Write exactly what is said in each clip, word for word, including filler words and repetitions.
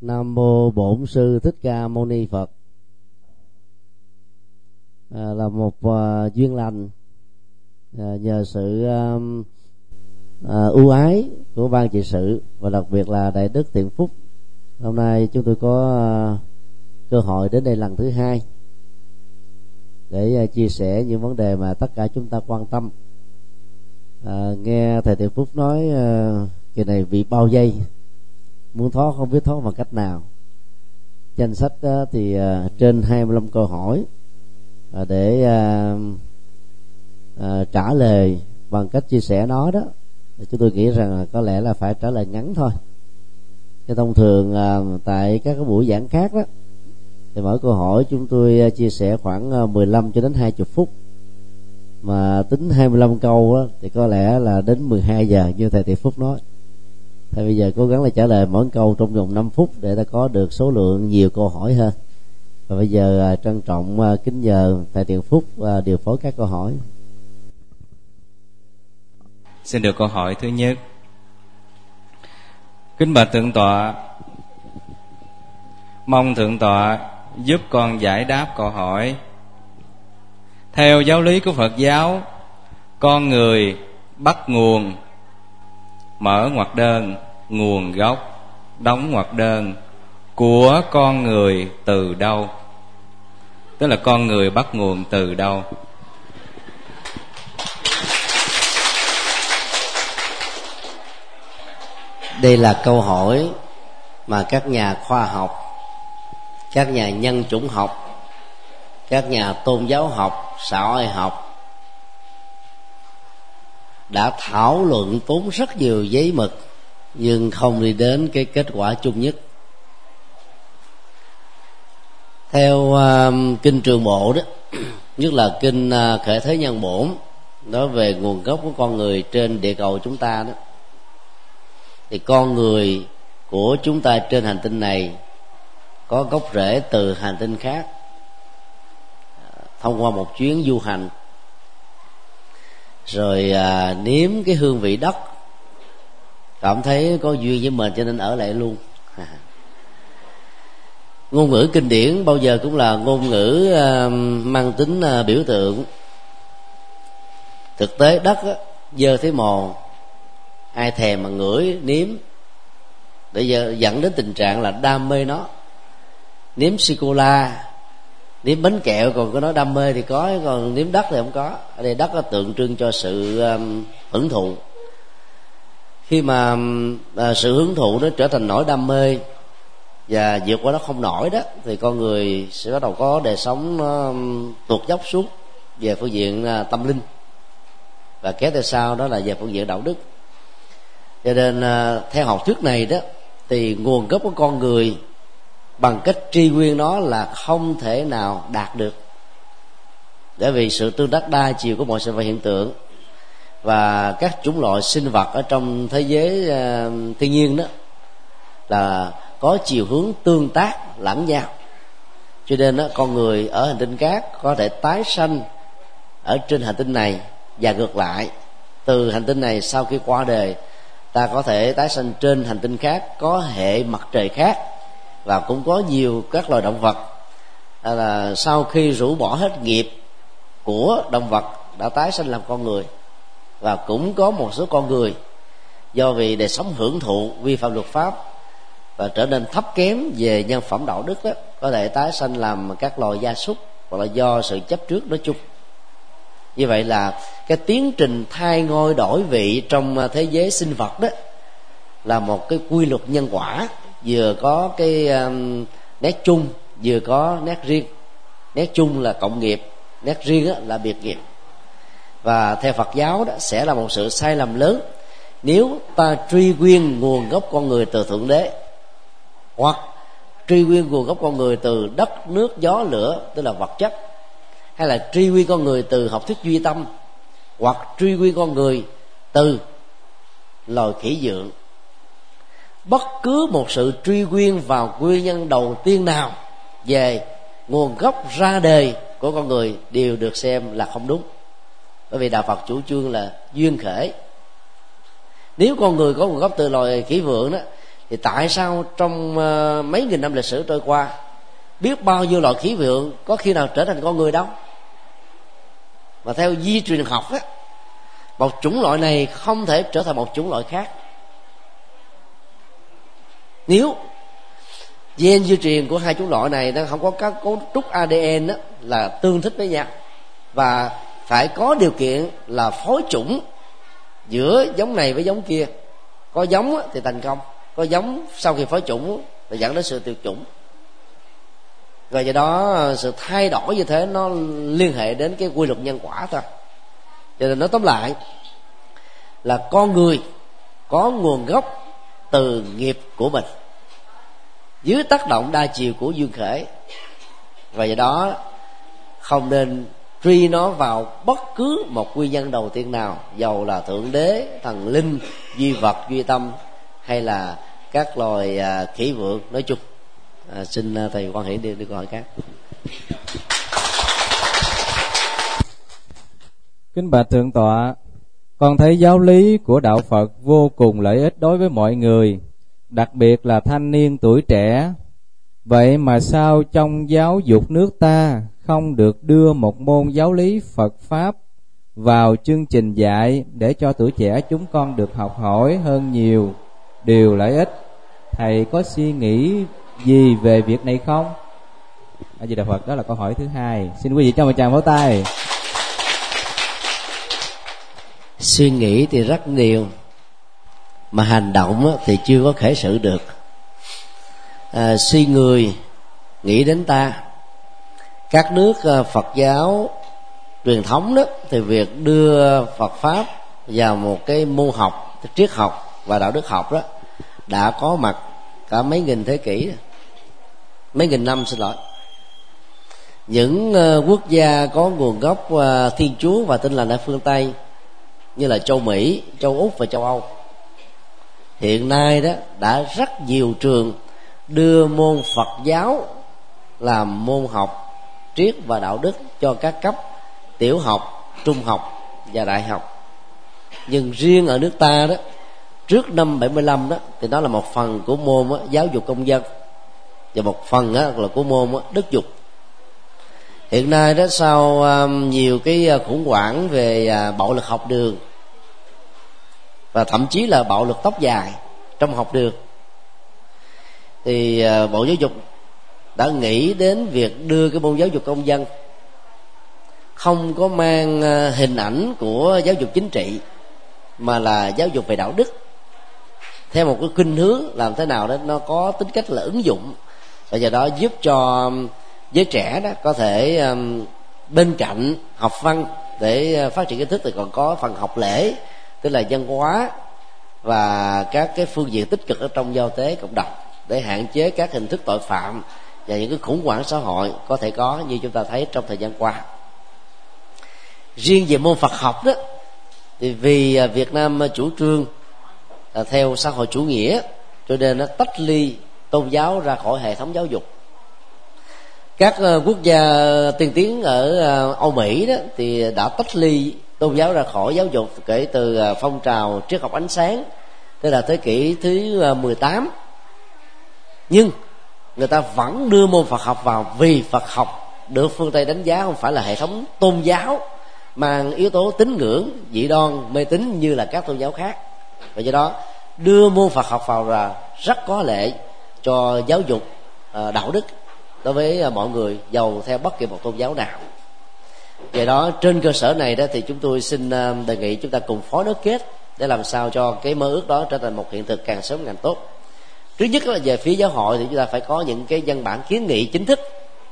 Nam mô Bổn Sư Thích Ca Mâu Ni Phật. À, là một uh, duyên lành, à, nhờ sự uh, uh, ưu ái của ban trị sự và đặc biệt là Đại Đức Thiện Phúc, hôm nay chúng tôi có uh, cơ hội đến đây lần thứ hai để uh, chia sẻ những vấn đề mà tất cả chúng ta quan tâm. À, nghe thầy Thiện Phúc nói uh, kỳ này bị bao dây, muốn thoát không biết thoát bằng cách nào. Danh sách uh, thì uh, trên hai mươi lăm câu hỏi uh, để uh, uh, trả lời bằng cách chia sẻ nó đó, thì chúng tôi nghĩ rằng là có lẽ là phải trả lời ngắn thôi. Cái thông thường uh, tại các cái buổi giảng khác đó, thì mỗi câu hỏi chúng tôi uh, chia sẻ khoảng uh, mười lăm cho đến hai mươi phút, mà tính hai mươi lăm câu đó, thì có lẽ là đến mười hai giờ như thầy Thiện Phúc nói. Thì bây giờ cố gắng là trả lời mỗi câu trong vòng năm phút để ta có được số lượng nhiều câu hỏi hơn. Và bây giờ trân trọng kính nhờ thầy Thiện Phúc điều phối các câu hỏi. Xin được câu hỏi thứ nhất. Kính bạch Thượng tọa, mong Thượng tọa giúp con giải đáp câu hỏi. Theo giáo lý của Phật giáo, con người bắt nguồn, mở ngoặc đơn, nguồn gốc, đóng ngoặc đơn của con người từ đâu? Tức là con người bắt nguồn từ đâu? Đây là câu hỏi mà các nhà khoa học, các nhà nhân chủng học, các nhà tôn giáo học, xã hội học đã thảo luận tốn rất nhiều giấy mực, nhưng không đi đến cái kết quả chung nhất. Theo uh, kinh Trường Bộ đó, nhất là kinh uh, Khởi Thế Nhân Bổn, nói về nguồn gốc của con người trên địa cầu chúng ta đó, thì con người của chúng ta trên hành tinh này có gốc rễ từ hành tinh khác, thông qua một chuyến du hành, rồi à, nếm cái hương vị đất, cảm thấy có duyên với mình cho nên ở lại luôn. Ngôn ngữ kinh điển bao giờ cũng là ngôn ngữ à, mang tính à, biểu tượng. Thực tế đất á, dơ thấy mồ, ai thèm mà ngửi nếm, để giờ dẫn đến tình trạng là đam mê nó. Nếm sô cô la, nếm bánh kẹo còn có nói đam mê thì có, còn nếm đất thì không có. Ở đây đất nó tượng trưng cho sự um, hưởng thụ. Khi mà uh, sự hưởng thụ nó trở thành nỗi đam mê và vượt qua nó không nổi đó, thì con người sẽ bắt đầu có đời sống um, tuột dốc xuống về phương diện uh, tâm linh, và kéo theo sau đó là về phương diện đạo đức. Cho nên uh, theo học thuyết này đó, thì nguồn gốc của con người bằng cách tri nguyên nó là không thể nào đạt được, bởi vì sự tương tác đa chiều của mọi sự vật hiện tượng và các chủng loại sinh vật ở trong thế giới uh, thiên nhiên đó là có chiều hướng tương tác lẫn nhau. Cho nên đó, con người ở hành tinh khác có thể tái sanh ở trên hành tinh này, và ngược lại, từ hành tinh này sau khi qua đời, ta có thể tái sanh trên hành tinh khác có hệ mặt trời khác. Và cũng có nhiều các loài động vật là sau khi rũ bỏ hết nghiệp của động vật đã tái sanh làm con người. Và cũng có một số con người do vì đời sống hưởng thụ vi phạm luật pháp và trở nên thấp kém về nhân phẩm đạo đức đó, có thể tái sanh làm các loài gia súc, hoặc là do sự chấp trước nói chung. Như vậy là cái tiến trình thay ngôi đổi vị trong thế giới sinh vật đó là một cái quy luật nhân quả, vừa có cái um, nét chung, vừa có nét riêng. Nét chung là cộng nghiệp, nét riêng á, là biệt nghiệp. Và theo Phật giáo đó, sẽ là một sự sai lầm lớn nếu ta truy nguyên nguồn gốc con người từ Thượng Đế, hoặc truy nguyên nguồn gốc con người từ đất, nước, gió, lửa, tức là vật chất, hay là truy nguyên con người từ học thuyết duy tâm, hoặc truy nguyên con người từ loài khỉ dượng. Bất cứ một sự truy nguyên vào nguyên nhân đầu tiên nào về nguồn gốc ra đời của con người đều được xem là không đúng, bởi vì đạo Phật chủ trương là duyên khởi. Nếu con người có nguồn gốc từ loài khỉ vượng đó, Thì tại sao trong uh, mấy nghìn năm lịch sử trôi qua, biết bao nhiêu loại khí vượng có khi nào trở thành con người đâu? Và theo di truyền học á, một chủng loại này không thể trở thành một chủng loại khác. Nếu gen di truyền của hai chủng loại này nó không có các cấu trúc a đê en đó, là tương thích với nhau, và phải có điều kiện là phối chủng giữa giống này với giống kia. Có giống thì thành công, có giống sau khi phối chủng thì dẫn đến sự tuyệt chủng. Và do đó sự thay đổi như thế nó liên hệ đến cái quy luật nhân quả thôi. Cho nên nói tóm lại là con người có nguồn gốc từ nghiệp của mình dưới tác động đa chiều của duyên khởi, và do đó không nên truy nó vào bất cứ một nguyên nhân đầu tiên nào, dầu là thượng đế, thần linh, duy vật, duy tâm, hay là các loài à, khỉ vượng nói chung. À, xin à, thầy Quan Hỷ đi đi câu hỏi khác. Kính bạch thượng tọa, con thấy giáo lý của đạo Phật vô cùng lợi ích đối với mọi người, đặc biệt là thanh niên tuổi trẻ. Vậy mà sao trong giáo dục nước ta không được đưa một môn giáo lý Phật Pháp vào chương trình dạy để cho tuổi trẻ chúng con được học hỏi hơn nhiều điều lợi ích? Thầy có suy nghĩ gì về việc này không? A Di Đà Phật. Đó là câu hỏi thứ hai. Xin quý vị cho một tràng vỗ tay. Suy nghĩ thì rất nhiều, mà hành động thì chưa có khởi sự được. À, suy người nghĩ đến ta. Các nước Phật giáo truyền thống đó thì việc đưa Phật Pháp vào một cái môn học, triết học và đạo đức học đó đã có mặt cả mấy nghìn thế kỷ, mấy nghìn năm xin lỗi. Những quốc gia có nguồn gốc Thiên Chúa và Tin Lành ở phương Tây như là châu Mỹ, châu Úc và châu Âu, hiện nay đó đã rất nhiều trường đưa môn Phật giáo làm môn học triết và đạo đức cho các cấp tiểu học, trung học và đại học. Nhưng riêng ở nước ta đó, trước năm bảy mươi lăm đó thì nó là một phần của môn đó, giáo dục công dân, và một phần đó là của môn đó, đức dục. Hiện nay đó, sau um, nhiều cái khủng hoảng về uh, bạo lực học đường và thậm chí là bạo lực tóc dài trong học đường, thì uh, Bộ Giáo dục đã nghĩ đến việc đưa cái môn giáo dục công dân không có mang uh, hình ảnh của giáo dục chính trị, mà là giáo dục về đạo đức, theo một cái khuynh hướng làm thế nào đó nó có tính cách là ứng dụng, và do đó giúp cho giới trẻ đó có thể um, bên cạnh học văn để phát triển kiến thức thì còn có phần học lễ, tức là văn hóa và các cái phương diện tích cực ở trong giao tế cộng đồng, để hạn chế các hình thức tội phạm và những cái khủng hoảng xã hội có thể có như chúng ta thấy trong thời gian qua. Riêng về môn Phật học đó, thì vì Việt Nam chủ trương là theo xã hội chủ nghĩa, cho nên nó tách ly tôn giáo ra khỏi hệ thống giáo dục. Các quốc gia tiên tiến ở Âu Mỹ đó thì đã tách ly tôn giáo ra khỏi giáo dục kể từ phong trào triết học ánh sáng, tức là thế kỷ thứ mười tám. Nhưng người ta vẫn đưa môn Phật học vào, vì Phật học được phương Tây đánh giá không phải là hệ thống tôn giáo mang yếu tố tín ngưỡng, dị đoan, mê tín như là các tôn giáo khác. Và do đó đưa môn Phật học vào là rất có lợi cho giáo dục đạo đức đối với mọi người, dầu theo bất kỳ một tôn giáo nào. Vậy đó, trên cơ sở này đó thì chúng tôi xin đề nghị chúng ta cùng phối nối kết để làm sao cho cái mơ ước đó trở thành một hiện thực càng sớm càng tốt. Trước nhất là về phía giáo hội thì chúng ta phải có những cái văn bản kiến nghị chính thức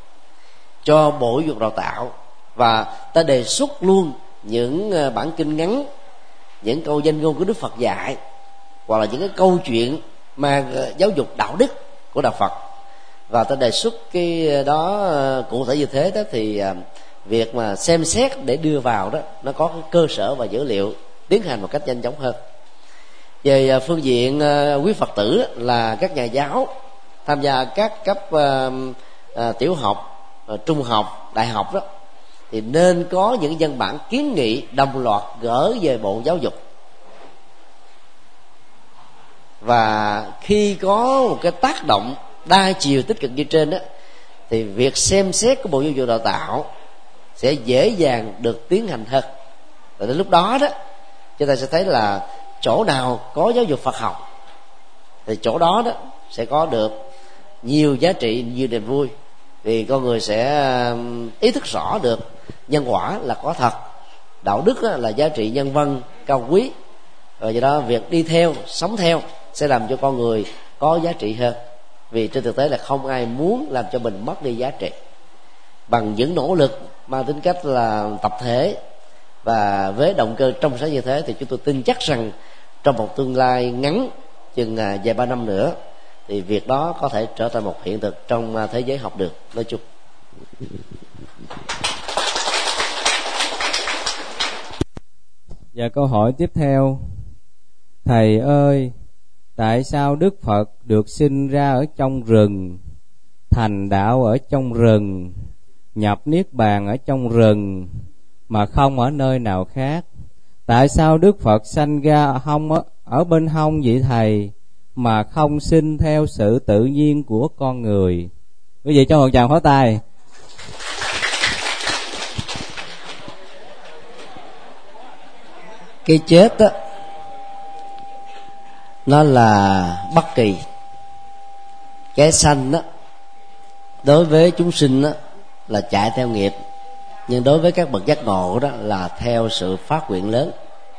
cho Bộ Giáo dục Đào tạo, và ta đề xuất luôn những bản kinh ngắn, những câu danh ngôn của Đức Phật dạy, hoặc là những cái câu chuyện mang giáo dục đạo đức của đạo Phật, và ta đề xuất cái đó cụ thể như thế đó, thì việc mà xem xét để đưa vào đó nó có cái cơ sở và dữ liệu tiến hành một cách nhanh chóng hơn. Về phương diện quý Phật tử là các nhà giáo tham gia các cấp uh, uh, tiểu học, uh, trung học, đại học đó, thì nên có những văn bản kiến nghị đồng loạt gửi về Bộ Giáo dục. Và khi có một cái tác động đa chiều tích cực như trên đó, thì việc xem xét của Bộ Giáo dục Đào tạo sẽ dễ dàng được tiến hành hơn. Và đến lúc đó đó, chúng ta sẽ thấy là chỗ nào có giáo dục Phật học thì chỗ đó đó sẽ có được nhiều giá trị, nhiều niềm vui. Vì con người sẽ ý thức rõ được nhân quả là có thật, đạo đức là giá trị nhân văn cao quý, và do đó việc đi theo, sống theo sẽ làm cho con người có giá trị hơn. Vì trên thực tế là không ai muốn làm cho mình mất đi giá trị. Bằng những nỗ lực mang tính cách là tập thể và với động cơ trong sáng như thế, thì chúng tôi tin chắc rằng trong một tương lai ngắn chừng vài ba năm nữa, thì việc đó có thể trở thành một hiện thực trong thế giới học đường nói chung. Và câu hỏi tiếp theo: thầy ơi, tại sao Đức Phật được sinh ra ở trong rừng, thành đạo ở trong rừng, nhập niết bàn ở trong rừng, mà không ở nơi nào khác? Tại sao Đức Phật sanh ra hông ở, ở bên hông vậy thầy, mà không sinh theo sự tự nhiên của con người? Quý vị cho một tràng pháo tay. Cái chết đó, nó là bất kỳ. Cái sanh đó đối với chúng sinh đó là chạy theo nghiệp, nhưng đối với các bậc giác ngộ đó là theo sự phát nguyện lớn.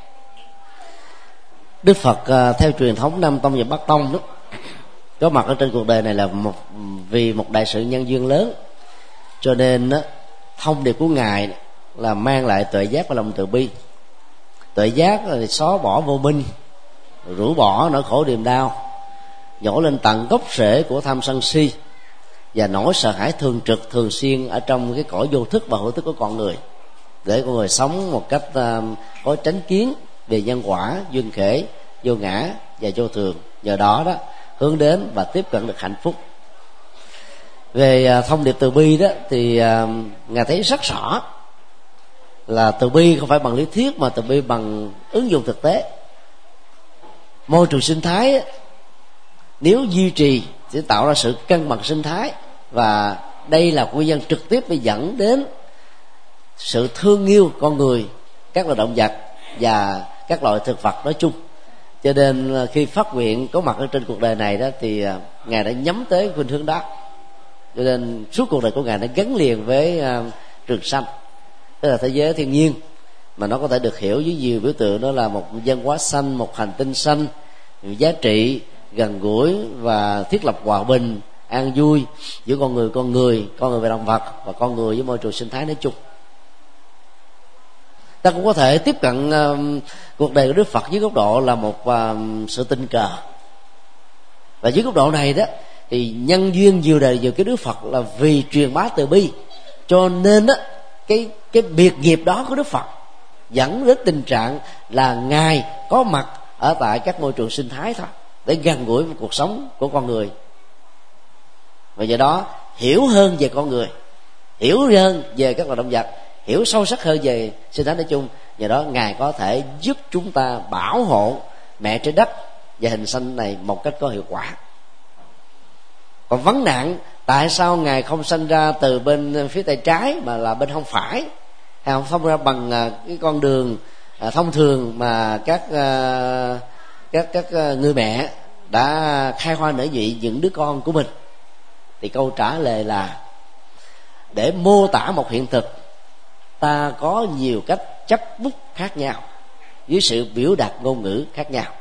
Đức Phật theo truyền thống Nam Tông và Bắc Tông đó, có mặt ở trên cuộc đời này là một vì một đại sự nhân duyên lớn, cho nên đó, thông điệp của ngài là mang lại tuệ giác và lòng từ bi. Tuệ giác là xóa bỏ vô minh, rũ bỏ nỗi khổ niềm đau, nhổ lên tận gốc rễ của tham sân si và nỗi sợ hãi thường trực thường xuyên ở trong cái cõi vô thức và hữu thức của con người, để con người sống một cách uh, có chánh kiến về nhân quả, duyên khể, vô ngã và vô thường. Nhờ đó đó hướng đến và tiếp cận được hạnh phúc. Về uh, thông điệp từ bi đó thì uh, ngài thấy rất rõ là từ bi không phải bằng lý thuyết, mà từ bi bằng ứng dụng thực tế. Môi trường sinh thái nếu duy trì sẽ tạo ra sự cân bằng sinh thái, và đây là nguyên nhân trực tiếp để dẫn đến sự thương yêu con người, các loài động vật và các loại thực vật nói chung. Cho nên khi phát nguyện có mặt ở trên cuộc đời này đó, thì ngài đã nhắm tới khuynh hướng đó. Cho nên suốt cuộc đời của ngài đã gắn liền với rừng xanh, tức là thế giới thiên nhiên, mà nó có thể được hiểu với nhiều biểu tượng. Đó là một văn hóa xanh, một hành tinh xanh, giá trị gần gũi và thiết lập hòa bình, an vui giữa con người con người, con người và động vật, và con người với môi trường sinh thái nói chung. Ta cũng có thể tiếp cận uh, cuộc đời của Đức Phật dưới góc độ là một uh, sự tình cờ. Và dưới góc độ này đó thì nhân duyên nhiều đời nhiều cái Đức Phật là vì truyền bá từ bi, cho nên đó cái cái biệt nghiệp đó của Đức Phật dẫn đến tình trạng là ngài có mặt ở tại các môi trường sinh thái thôi, để gần gũi với cuộc sống của con người, và do đó hiểu hơn về con người, hiểu hơn về các loài động vật, hiểu sâu sắc hơn về sinh thái nói chung. Nhờ đó ngài có thể giúp chúng ta bảo hộ mẹ trái đất và hình xanh này một cách có hiệu quả. Còn vấn nạn tại sao ngài không sanh ra từ bên phía tay trái mà là bên hông phải, hay không thông ra bằng cái con đường thông thường mà các các các người mẹ đã khai hoa nở nhụy những đứa con của mình, thì câu trả lời là để mô tả một hiện thực, ta có nhiều cách chấp bút khác nhau với sự biểu đạt ngôn ngữ khác nhau.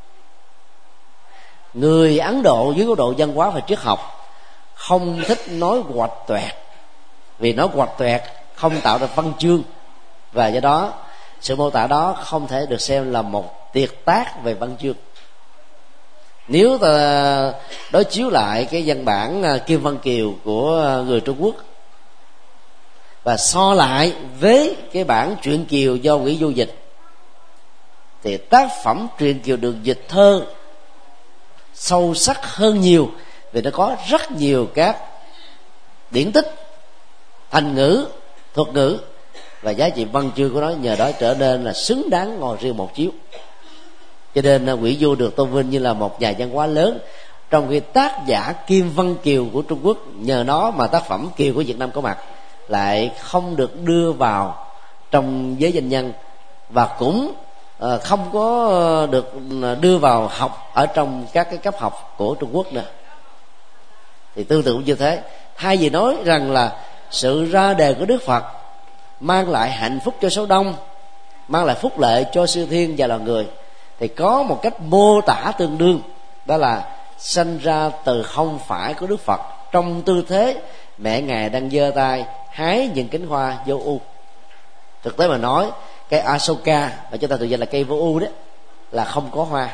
Người Ấn Độ dưới góc độ văn hóa và triết học không thích nói huỵch toẹt, vì nói huỵch toẹt không tạo ra văn chương, và do đó sự mô tả đó không thể được xem là một tuyệt tác về văn chương. Nếu ta đối chiếu lại cái văn bản Kim Văn Kiều của người Trung Quốc và so lại với cái bản truyện Kiều do Nguyễn Du dịch, thì tác phẩm truyện Kiều được dịch thơ sâu sắc hơn nhiều, vì nó có rất nhiều các điển tích, thành ngữ, thuật ngữ, và giá trị văn chương của nó nhờ đó trở nên là xứng đáng ngồi riêng một chiếu. Cho nên Nguyễn Du được tôn vinh như là một nhà văn hóa lớn, trong khi tác giả Kim Văn Kiều của Trung Quốc nhờ nó mà tác phẩm Kiều của Việt Nam có mặt, lại không được đưa vào trong giới danh nhân, và cũng không có được đưa vào học ở trong các cái cấp học của Trung Quốc nữa. Thì tương tự như thế, thay vì nói rằng là sự ra đề của Đức Phật mang lại hạnh phúc cho số đông, mang lại phúc lợi cho siêu thiên và loài người, thì có một cách mô tả tương đương, đó là sanh ra từ không phải của Đức Phật trong tư thế mẹ ngài đang giơ tay hái những cánh hoa vô ưu. Thực tế mà nói, cây Asoka mà chúng ta tự danh là cây vô ưu đó là không có hoa.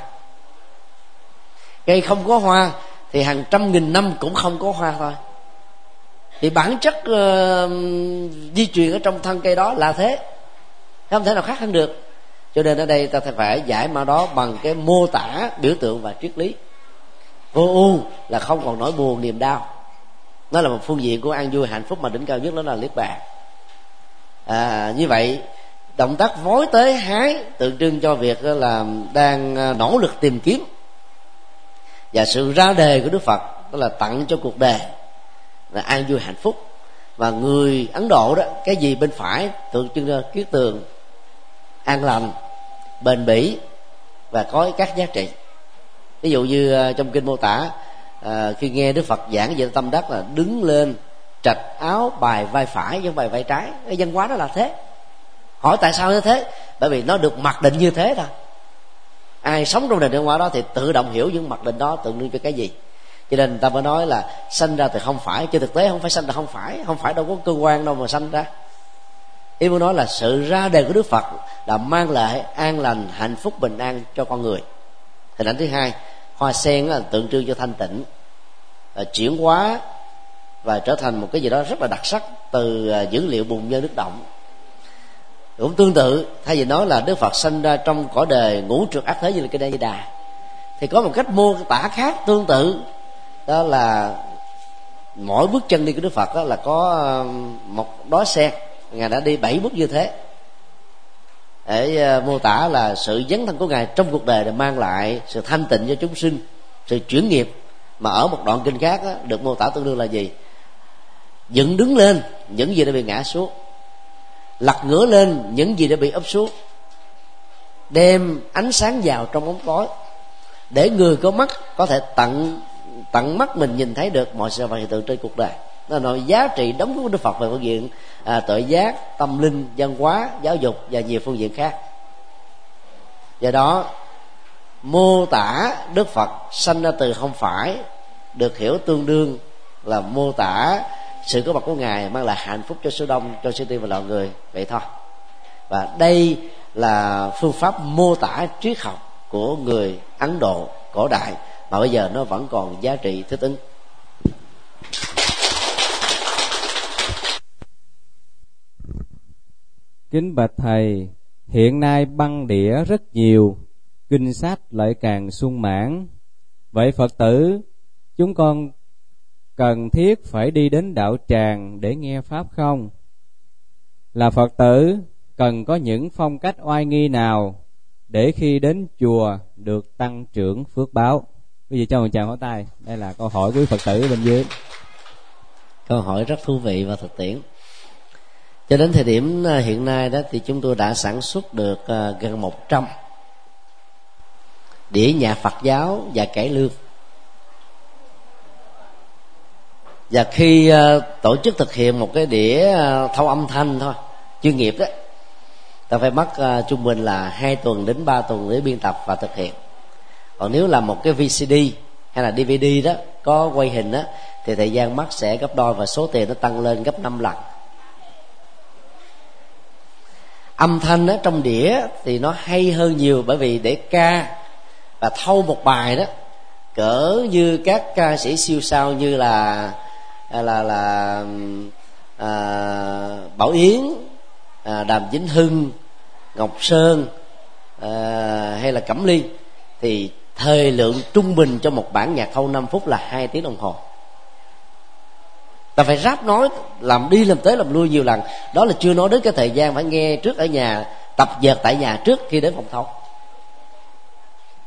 Cây không có hoa thì hàng trăm nghìn năm cũng không có hoa thôi. Thì bản chất uh, di truyền ở trong thân cây đó là thế, không thể nào khác hơn được. Cho nên ở đây ta phải giải mã đó bằng cái mô tả, biểu tượng và triết lý. Vô ưu là không còn nỗi buồn niềm đau, nó là một phương diện của an vui hạnh phúc, mà đỉnh cao nhất đó là niết bàn. À, như vậy động tác vói tới hái tượng trưng cho việc là đang nỗ lực tìm kiếm, và sự ra đề của Đức Phật đó là tặng cho cuộc đời là an vui hạnh phúc. Và người Ấn Độ đó, cái gì bên phải tượng trưng cho kiết tường, an lành, bền bỉ và có các giá trị. Ví dụ như trong kinh mô tả, à, khi nghe Đức Phật giảng về tâm đắc là đứng lên trạch áo bài vai phải với bài vai trái. Cái văn hóa đó là thế. Hỏi tại sao như thế? Bởi vì nó được mặc định như thế thôi. Ai sống trong nền văn hóa đó thì tự động hiểu những mặc định đó tượng trưng cho cái gì. Cho nên người ta mới nói là sanh ra từ không phải, chứ thực tế không phải sanh ra không phải, không phải đâu có cơ quan đâu mà sanh ra. Ý muốn nói là sự ra đề của Đức Phật là mang lại an lành, hạnh phúc, bình an cho con người. Hình ảnh thứ hai, hoa sen là tượng trưng cho thanh tịnh, chuyển hóa và trở thành một cái gì đó rất là đặc sắc từ dữ liệu bùn nhơ nước động. Cũng tương tự, thay vì nói là Đức Phật sanh ra trong cõi đời ngũ trượt ác thế như là cái Đây Di Đà, thì có một cách mô tả khác tương tự, đó là mỗi bước chân đi của Đức Phật đó là có một đóa sen, ngài đã đi bảy bước như thế, để mô tả là sự dấn thân của ngài trong cuộc đời để mang lại sự thanh tịnh cho chúng sinh, sự chuyển nghiệp. Mà ở một đoạn kinh khác đó, được mô tả tương đương là gì? Dựng đứng lên những gì đã bị ngã xuống, lật ngửa lên những gì đã bị ấp xuống, đem ánh sáng vào trong bóng tối, để người có mắt có thể tận tận mắt mình nhìn thấy được mọi sự vật hiện tượng trên cuộc đời. Đó là nói giá trị đóng góp của Đức Phật về phương diện à, tuệ giác, tâm linh, văn hóa, giáo dục và nhiều phương diện khác. Do đó mô tả Đức Phật sanh ra từ không phải được hiểu tương đương là mô tả sự có mặt của ngài mang lại hạnh phúc cho số đông, cho siêu tiên và loài người vậy thôi. Và đây là phương pháp mô tả triết học của người Ấn Độ cổ đại mà bây giờ nó vẫn còn giá trị thích ứng. Kính bạch thầy, hiện nay băng đĩa rất nhiều, kinh sách lại càng sung mãn. Vậy Phật tử chúng con cần thiết phải đi đến đạo tràng để nghe pháp không? Là Phật tử cần có những phong cách oai nghi nào để khi đến chùa được tăng trưởng phước báo? Bây giờ cho một tràng pháo tay. Đây là câu hỏi của Phật tử bên dưới. Câu hỏi rất thú vị và thực tiễn. Cho đến thời điểm hiện nay đó thì chúng tôi đã sản xuất được gần một trăm đĩa nhạc Phật giáo và cải lương. Và khi uh, tổ chức thực hiện một cái đĩa uh, thâu âm thanh thôi, chuyên nghiệp đó, ta phải mất uh, trung bình là hai tuần đến ba tuần để biên tập và thực hiện. Còn nếu là một cái vê xê đê hay là đê vê đê đó có quay hình đó, thì thời gian mất sẽ gấp đôi và số tiền nó tăng lên gấp năm lần. Âm thanh đó, trong đĩa thì nó hay hơn nhiều, bởi vì để ca và thâu một bài đó cỡ như các ca sĩ siêu sao như là là là à, Bảo Yến, à, Đàm Vĩnh Hưng, Ngọc Sơn, à, hay là Cẩm Ly, thì thời lượng trung bình cho một bản nhạc thâu năm phút là hai tiếng đồng hồ. Ta phải ráp nói, làm đi làm tới làm lui nhiều lần. Đó là chưa nói đến cái thời gian phải nghe trước ở nhà, tập dượt tại nhà trước khi đến phòng thâu.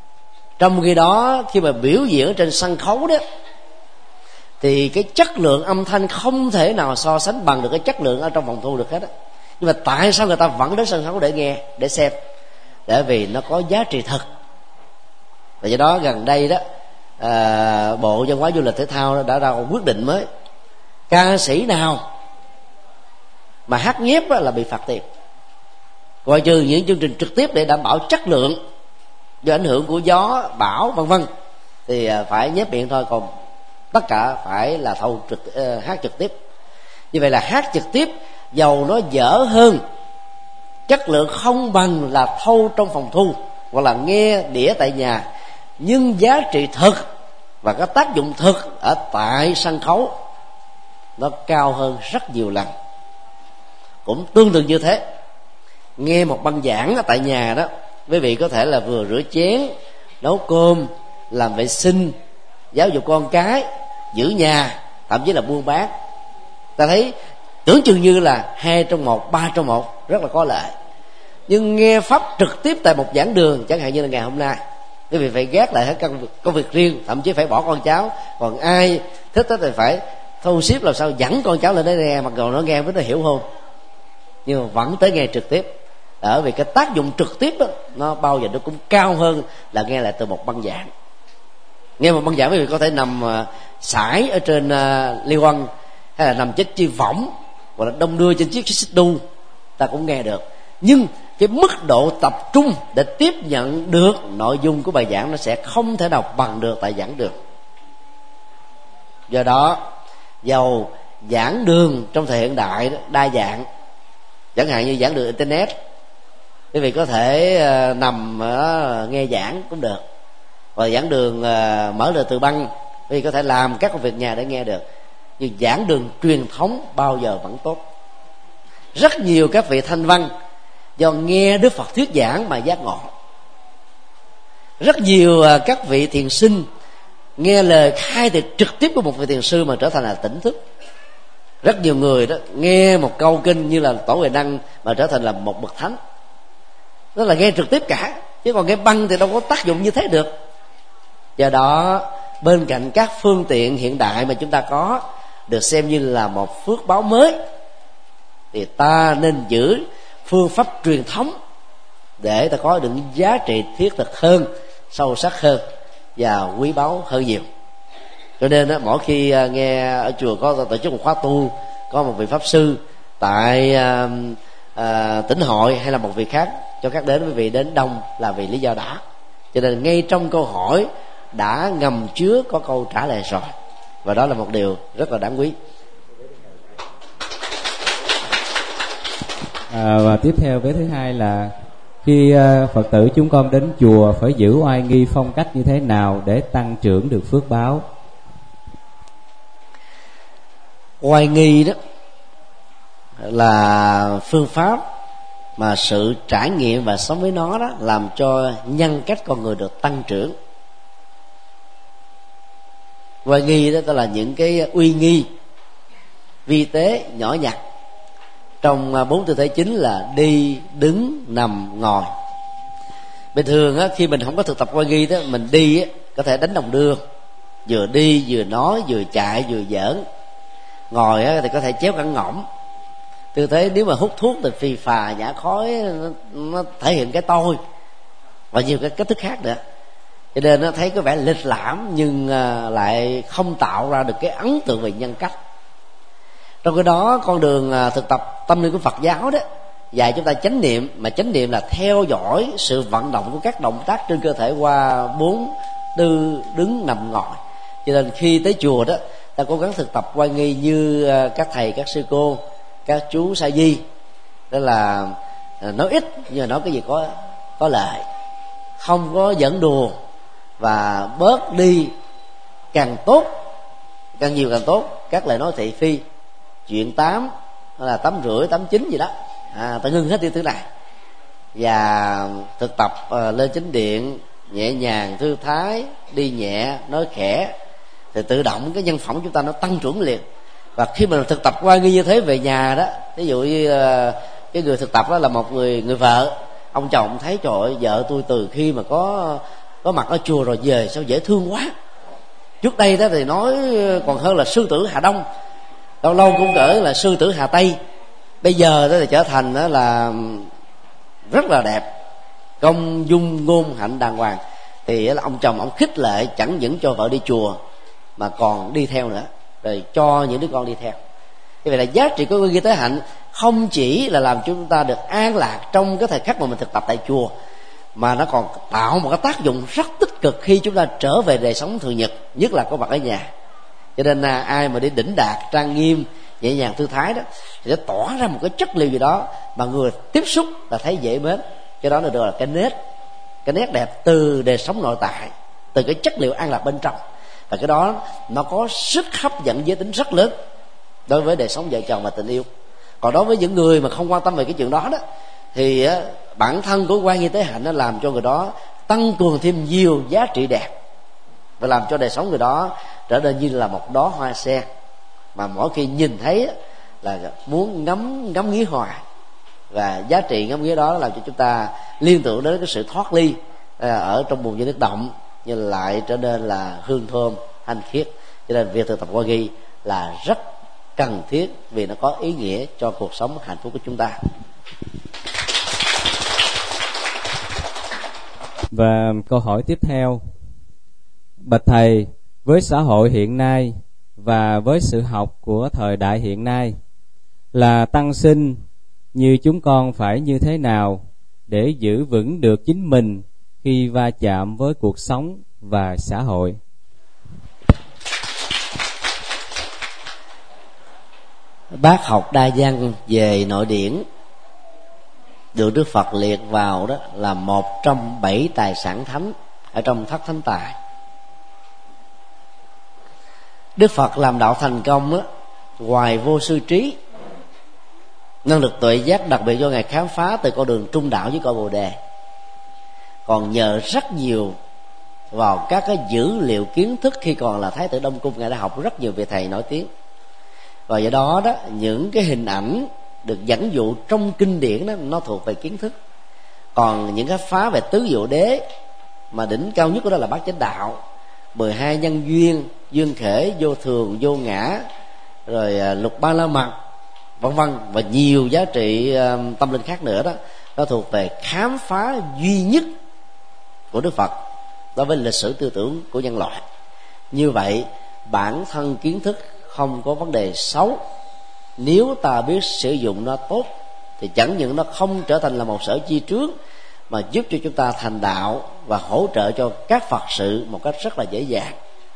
Trong khi đó khi mà biểu diễn trên sân khấu đó thì cái chất lượng âm thanh không thể nào so sánh bằng được cái chất lượng ở trong phòng thu được hết á. Nhưng mà tại sao người ta vẫn đến sân khấu để nghe, để xem? Bởi vì nó có giá trị thật. Và do đó gần đây đó à, Bộ Văn hóa Du lịch Thể thao đã ra một quyết định mới: ca sĩ nào mà hát nhép là bị phạt tiền, ngoại trừ những chương trình trực tiếp để đảm bảo chất lượng do ảnh hưởng của gió bão vân vân thì phải nhép miệng thôi, còn tất cả phải là thâu trực, uh, hát trực tiếp. Như vậy là hát trực tiếp dầu nó dở hơn, chất lượng không bằng là thâu trong phòng thu hoặc là nghe đĩa tại nhà, nhưng giá trị thực và cái tác dụng thực ở tại sân khấu nó cao hơn rất nhiều lần. Cũng tương tự như thế, nghe một băng giảng ở tại nhà đó, quý vị có thể là vừa rửa chén, nấu cơm, làm vệ sinh, giáo dục con cái, giữ nhà, thậm chí là buôn bán. Ta thấy tưởng chừng như là hai trong một, ba trong một, rất là có lợi. Nhưng nghe pháp trực tiếp tại một giảng đường, chẳng hạn như là ngày hôm nay, quý vị phải gác lại hết công việc, công việc riêng, thậm chí phải bỏ con cháu. Còn ai thích thì phải thu xếp làm sao dẫn con cháu lên đấy nghe, mặc dù nó nghe với nó hiểu không, nhưng mà vẫn tới nghe trực tiếp. Ở vì cái tác dụng trực tiếp đó, nó bao giờ nó cũng cao hơn là nghe lại từ một băng giảng. Nghe một băng giảng quý vị có thể nằm uh, sải ở trên uh, liên quan, hay là nằm chết chi võng, hoặc là đông đưa trên chiếc xích đu, ta cũng nghe được. Nhưng cái mức độ tập trung để tiếp nhận được nội dung của bài giảng nó sẽ không thể nào bằng được tại giảng đường. Do đó dầu giảng đường trong thời hiện đại đó, đa dạng, chẳng hạn như giảng đường internet, quý vị có thể uh, nằm uh, nghe giảng cũng được, và giảng đường uh, mở lời từ băng, quý vị có thể làm các công việc nhà để nghe được. Nhưng giảng đường truyền thống bao giờ vẫn tốt. Rất nhiều các vị thanh văn do nghe Đức Phật thuyết giảng mà giác ngộ. Rất nhiều uh, các vị thiền sinh nghe lời khai thị trực tiếp của một vị thiền sư mà trở thành là tỉnh thức. Rất nhiều người đó nghe một câu kinh như là Tổ Huệ Năng mà trở thành là một bậc thánh. Đó là nghe trực tiếp cả, chứ còn nghe băng thì đâu có tác dụng như thế được. Do đó bên cạnh các phương tiện hiện đại mà chúng ta có được xem như là một phước báo mới, thì ta nên giữ phương pháp truyền thống để ta có được giá trị thiết thực hơn, sâu sắc hơn và quý báu hơn nhiều. Cho nên đó, mỗi khi nghe ở chùa có tổ chức một khóa tu, có một vị pháp sư tại à, à, tỉnh hội hay là một vị khác cho các đến, với vị đến đông là vì lý do đó. Cho nên ngay trong câu hỏi đã ngầm chứa có câu trả lời rồi, và đó là một điều rất là đáng quý. À, và tiếp theo vế thứ hai là khi uh, Phật tử chúng con đến chùa phải giữ oai nghi phong cách như thế nào để tăng trưởng được phước báo? Oai nghi đó là phương pháp mà sự trải nghiệm và sống với nó đó làm cho nhân cách con người được tăng trưởng. Oai nghi đó, đó là những cái uy nghi vi tế nhỏ nhặt trong bốn tư thế chính là đi, đứng, nằm, ngồi. Bình thường á, khi mình không có thực tập oai nghi đó, mình đi á, có thể đánh đồng đưa, vừa đi vừa nói, vừa chạy vừa giỡn. Ngồi á, thì có thể chéo cẳng ngõng. Tư thế nếu mà hút thuốc thì phì phà nhả khói, nó, nó thể hiện cái tôi và nhiều cái cách thức khác nữa. Cho nên nó thấy có vẻ lịch lãm nhưng lại không tạo ra được cái ấn tượng về nhân cách. Trong cái đó con đường thực tập tâm linh của Phật giáo đó dạy chúng ta chánh niệm, mà chánh niệm là theo dõi sự vận động của các động tác trên cơ thể qua bốn tư, đứng, nằm, ngồi. Cho nên khi tới chùa đó, ta cố gắng thực tập oai nghi như các thầy, các sư cô, các chú sa di, đó là nói ít nhưng mà nói cái gì có có lợi, không có dẫn đùa, và bớt đi càng tốt, càng nhiều càng tốt các lời nói thị phi, chuyện tám hay là tám rưỡi, tám chín gì đó, à, ta ngưng hết đi thứ này, và thực tập uh, lên chánh điện nhẹ nhàng, thư thái, đi nhẹ, nói khẽ, thì tự động cái nhân phẩm chúng ta nó tăng trưởng liền. Và khi mình thực tập qua như thế về nhà đó, ví dụ như uh, cái người thực tập đó là một người người vợ, ông chồng thấy trời ơi, vợ tôi từ khi mà có có mặt ở chùa rồi về sao dễ thương quá. Trước đây đó thì nói còn hơn là sư tử Hà Đông, lâu lâu cũng cỡ là sư tử Hà Tây. Bây giờ đó thì trở thành đó là rất là đẹp, công dung ngôn hạnh đàng hoàng. Thì là ông chồng ông khích lệ chẳng những cho vợ đi chùa mà còn đi theo nữa, rồi cho những đứa con đi theo. Như vậy là giá trị của ghi tế hạnh không chỉ là làm chúng ta được an lạc trong cái thời khắc mà mình thực tập tại chùa, mà nó còn tạo một cái tác dụng rất tích cực khi chúng ta trở về đời sống thường nhật, nhất là có mặt ở nhà. Cho nên là ai mà đi đỉnh đạt trang nghiêm nhẹ nhàng thư thái đó thì sẽ tỏa ra một cái chất liệu gì đó mà người tiếp xúc là thấy dễ mến. Cái đó là được là cái nét cái nét đẹp từ đời sống nội tại, từ cái chất liệu an lạc bên trong, và cái đó nó có sức hấp dẫn giới tính rất lớn đối với đời sống vợ chồng và tình yêu. Còn đối với những người mà không quan tâm về cái chuyện đó đó thì bản thân của quan nghi tế hạnh nó làm cho người đó tăng cường thêm nhiều giá trị đẹp, và làm cho đời sống người đó trở nên như là một đóa hoa sen mà mỗi khi nhìn thấy là muốn ngắm ngắm nghía hoài. Và giá trị ngắm nghía đó làm cho chúng ta liên tưởng đến cái sự thoát ly ở trong bùn với nước động, nhưng lại trở nên là hương thơm thanh khiết. Cho nên việc thực tập Qua Ghi là rất cần thiết, vì nó có ý nghĩa cho cuộc sống hạnh phúc của chúng ta. Và câu hỏi tiếp theo: bạch thầy, với xã hội hiện nay và với sự học của thời đại hiện nay, là tăng sinh như chúng con phải như thế nào để giữ vững được chính mình khi va chạm với cuộc sống và xã hội? Bác học đa văn về nội điển được Đức Phật liệt vào đó là một trong bảy tài sản thánh ở trong thất thánh tài. Đức Phật làm đạo thành công á, ngoài vô sư trí, năng lực tuệ giác đặc biệt do Ngài khám phá từ con đường trung đạo với cội Bồ Đề, còn nhờ rất nhiều vào các cái dữ liệu kiến thức khi còn là Thái tử Đông Cung. Ngài đã học rất nhiều về thầy nổi tiếng, và do đó đó những cái hình ảnh được dẫn dụ trong kinh điển đó nó thuộc về kiến thức. Còn những cái phá về tứ diệu đế mà đỉnh cao nhất của đó là bát chánh đạo, mười hai nhân duyên, duyên khể, vô thường, vô ngã, rồi lục ba la mật, vân vân, và nhiều giá trị tâm linh khác nữa đó, nó thuộc về khám phá duy nhất của Đức Phật đối với lịch sử tư tưởng của nhân loại. Như vậy bản thân kiến thức không có vấn đề xấu nếu ta biết sử dụng nó tốt, thì chẳng những nó không trở thành là một sở chi trướng, mà giúp cho chúng ta thành đạo và hỗ trợ cho các Phật sự một cách rất là dễ dàng.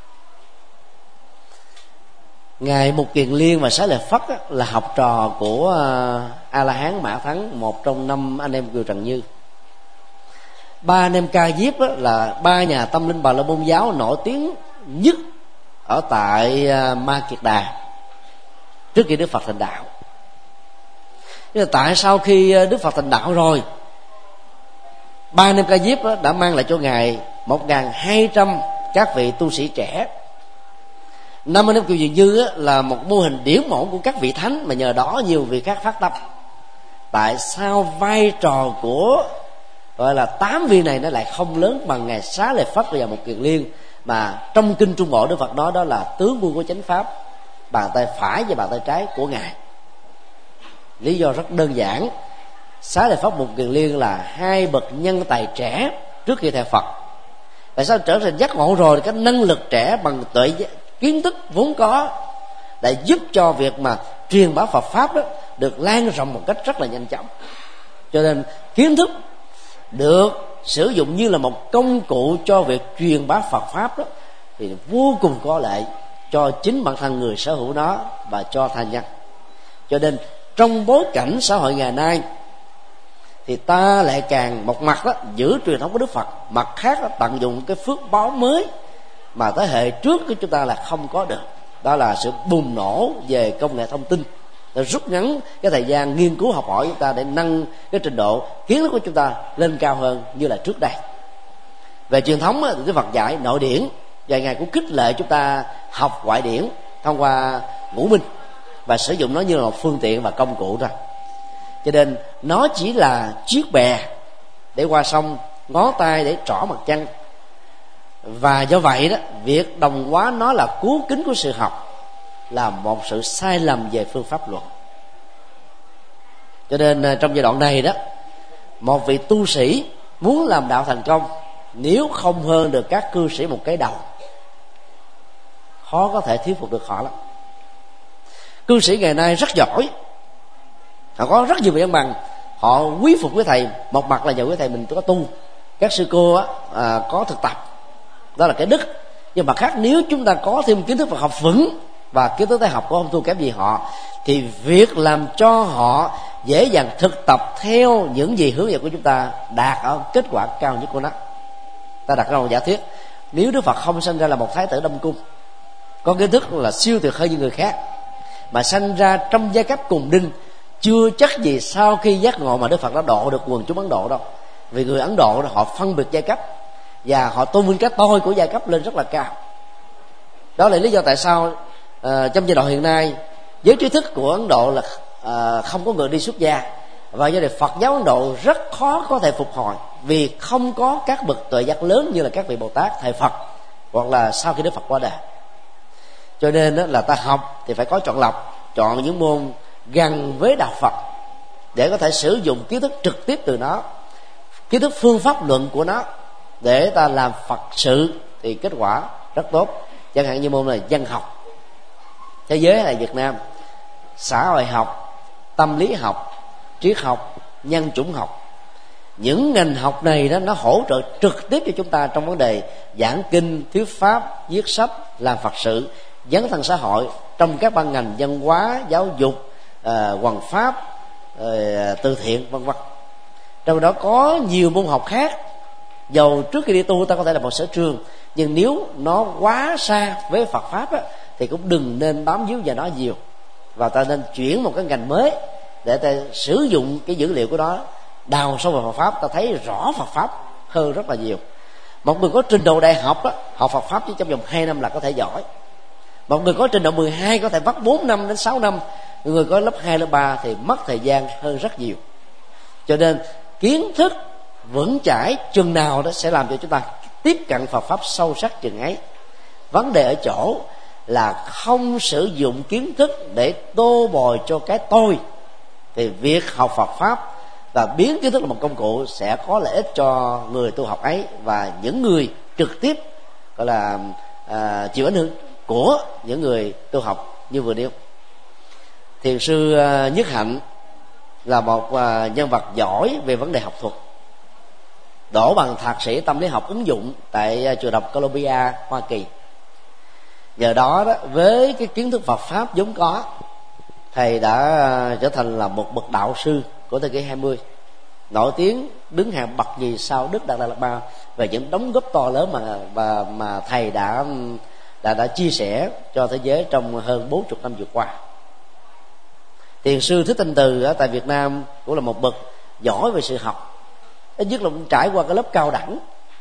Ngài Mục Kiền Liên và Xá Lợi Phất là học trò của A La Hán Mã Thắng, một trong năm anh em Kiều Trần Như. Ba anh em Ca Diếp là ba nhà tâm linh Bà La Môn giáo nổi tiếng nhất ở tại Ma Kiệt Đà trước khi Đức Phật thành đạo. Nhưng mà tại sao khi Đức Phật thành đạo rồi, ba anh em Ca Diếp đã mang lại cho Ngài một nghìn hai trăm các vị tu sĩ trẻ. Năm anh em Kiều Trần Như là một mô hình điển mẫu của các vị thánh, mà nhờ đó nhiều vị khác phát tâm. Tại sao vai trò của gọi là tám vị này nó lại không lớn bằng Ngài Xá Lợi Phất và Mục Kiền Liên, mà trong kinh Trung Bộ Đức Phật nói đó là tướng quân của chánh pháp, bàn tay phải và bàn tay trái của Ngài. Lý do rất đơn giản: Xá Lợi Phất, Mục Kiền Liên là hai bậc nhân tài trẻ trước khi theo Phật. Tại sao trở thành giác ngộ rồi, cái năng lực trẻ bằng tuệ kiến thức vốn có để giúp cho việc mà truyền bá Phật pháp đó được lan rộng một cách rất là nhanh chóng. Cho nên kiến thức được sử dụng như là một công cụ cho việc truyền bá Phật pháp đó thì vô cùng có lợi cho chính bản thân người sở hữu nó và cho tha nhân. Cho nên trong bối cảnh xã hội ngày nay thì ta lại càng một mặt đó giữ truyền thống của Đức Phật, mặt khác đó tận dụng cái phước báo mới mà thế hệ trước của chúng ta là không có được. Đó là sự bùng nổ về công nghệ thông tin, để rút ngắn cái thời gian nghiên cứu học hỏi chúng ta, để nâng cái trình độ kiến thức của chúng ta lên cao hơn như là trước đây. Về truyền thống thì Đức Phật dạy nội điển, và Ngài cũng khích lệ chúng ta học ngoại điển thông qua ngũ minh và sử dụng nó như là một phương tiện và công cụ thôi. Cho nên nó chỉ là chiếc bè để qua sông, ngón tay để trỏ mặt chân, Và do vậy đó, việc đồng hóa nó là cứu kính của sự học là một sự sai lầm về phương pháp luận. Cho nên trong giai đoạn này đó, một vị tu sĩ muốn làm đạo thành công, nếu không hơn được các cư sĩ một cái đầu, khó có thể thuyết phục được họ lắm. Cư sĩ ngày nay rất giỏi, họ có rất nhiều văn bằng, họ quý phục với thầy. Một mặt là nhờ với thầy mình có tu, các sư cô á, à, có thực tập, đó là cái đức. Nhưng mà khác, nếu chúng ta có thêm kiến thức Phật học vững và kiến thức Tây học cũng không thua kém gì họ, thì việc làm cho họ dễ dàng thực tập theo những gì hướng dẫn của chúng ta đạt ở kết quả cao nhất của nó. Ta đặt ra một giả thuyết: nếu Đức Phật không sinh ra là một thái tử Đông Cung, có kiến thức là siêu tuyệt hơn những người khác, mà sanh ra trong giai cấp cùng đinh, chưa chắc gì sau khi giác ngộ mà Đức Phật đã độ được quần chúng Ấn Độ đâu. Vì người Ấn Độ họ phân biệt giai cấp và họ tôn vinh cái tôi của giai cấp lên rất là cao. Đó là lý do tại sao uh, trong giai đoạn hiện nay, giới trí thức của Ấn Độ là uh, không có người đi xuất gia, và do vậy Phật giáo Ấn Độ rất khó có thể phục hồi, vì không có các bậc tuệ giác lớn như là các vị Bồ Tát, thầy Phật, hoặc là sau khi Đức Phật qua đời. Cho nên đó, là ta học thì phải có chọn lọc, chọn những môn gần với đạo Phật để có thể sử dụng kiến thức trực tiếp từ nó, kiến thức phương pháp luận của nó để ta làm Phật sự, thì kết quả rất tốt. Chẳng hạn như môn này văn học, thế giới hay Việt Nam, xã hội học, tâm lý học, triết học, nhân chủng học, những ngành học này đó nó hỗ trợ trực tiếp cho chúng ta trong vấn đề giảng kinh, thuyết pháp, viết sách, làm Phật sự, dấn thân xã hội trong các ban ngành văn hóa, giáo dục, uh, hoằng pháp, uh, từ thiện, vân vân. Trong đó có nhiều môn học khác, dầu trước khi đi tu ta có thể là một sở trường, nhưng nếu nó quá xa với Phật pháp á, thì cũng đừng nên bám víu vào nó nhiều, và ta nên chuyển một cái ngành mới để ta sử dụng cái dữ liệu của đó, đào sâu vào Phật pháp, ta thấy rõ Phật pháp hơn rất là nhiều. Một người có trình độ đại học á, học Phật pháp chỉ trong vòng hai năm là có thể giỏi. Một người có trình độ mười hai có thể mất bốn năm đến sáu năm, người có lớp hai, lớp ba thì mất thời gian hơn rất nhiều. Cho nên kiến thức vững chãi chừng nào đó sẽ làm cho chúng ta tiếp cận Phật pháp sâu sắc chừng ấy. Vấn đề ở chỗ là không sử dụng kiến thức để tô bồi cho cái tôi, thì việc học Phật pháp và biến kiến thức là một công cụ sẽ có lợi ích cho người tu học ấy và những người trực tiếp gọi là à, chịu ảnh hưởng của những người tu học như vừa nêu. Thiền sư Nhất Hạnh là một nhân vật giỏi về vấn đề học thuật, đỗ bằng thạc sĩ tâm lý học ứng dụng tại trường đại học Columbia, Hoa Kỳ. Nhờ đó, đó với cái kiến thức Phật pháp vốn có, thầy đã trở thành là một bậc đạo sư của thế kỷ hai mươi, nổi tiếng đứng hàng bậc nhì sau Đức Đạt Lai Lạt Ma về những đóng góp to lớn mà mà, mà thầy đã đã đã chia sẻ cho thế giới trong hơn bốn mươi năm vừa qua. Thiền sư Thích Thanh Từ ở tại Việt Nam cũng là một bậc giỏi về sự học, ít nhất là cũng trải qua cái lớp cao đẳng.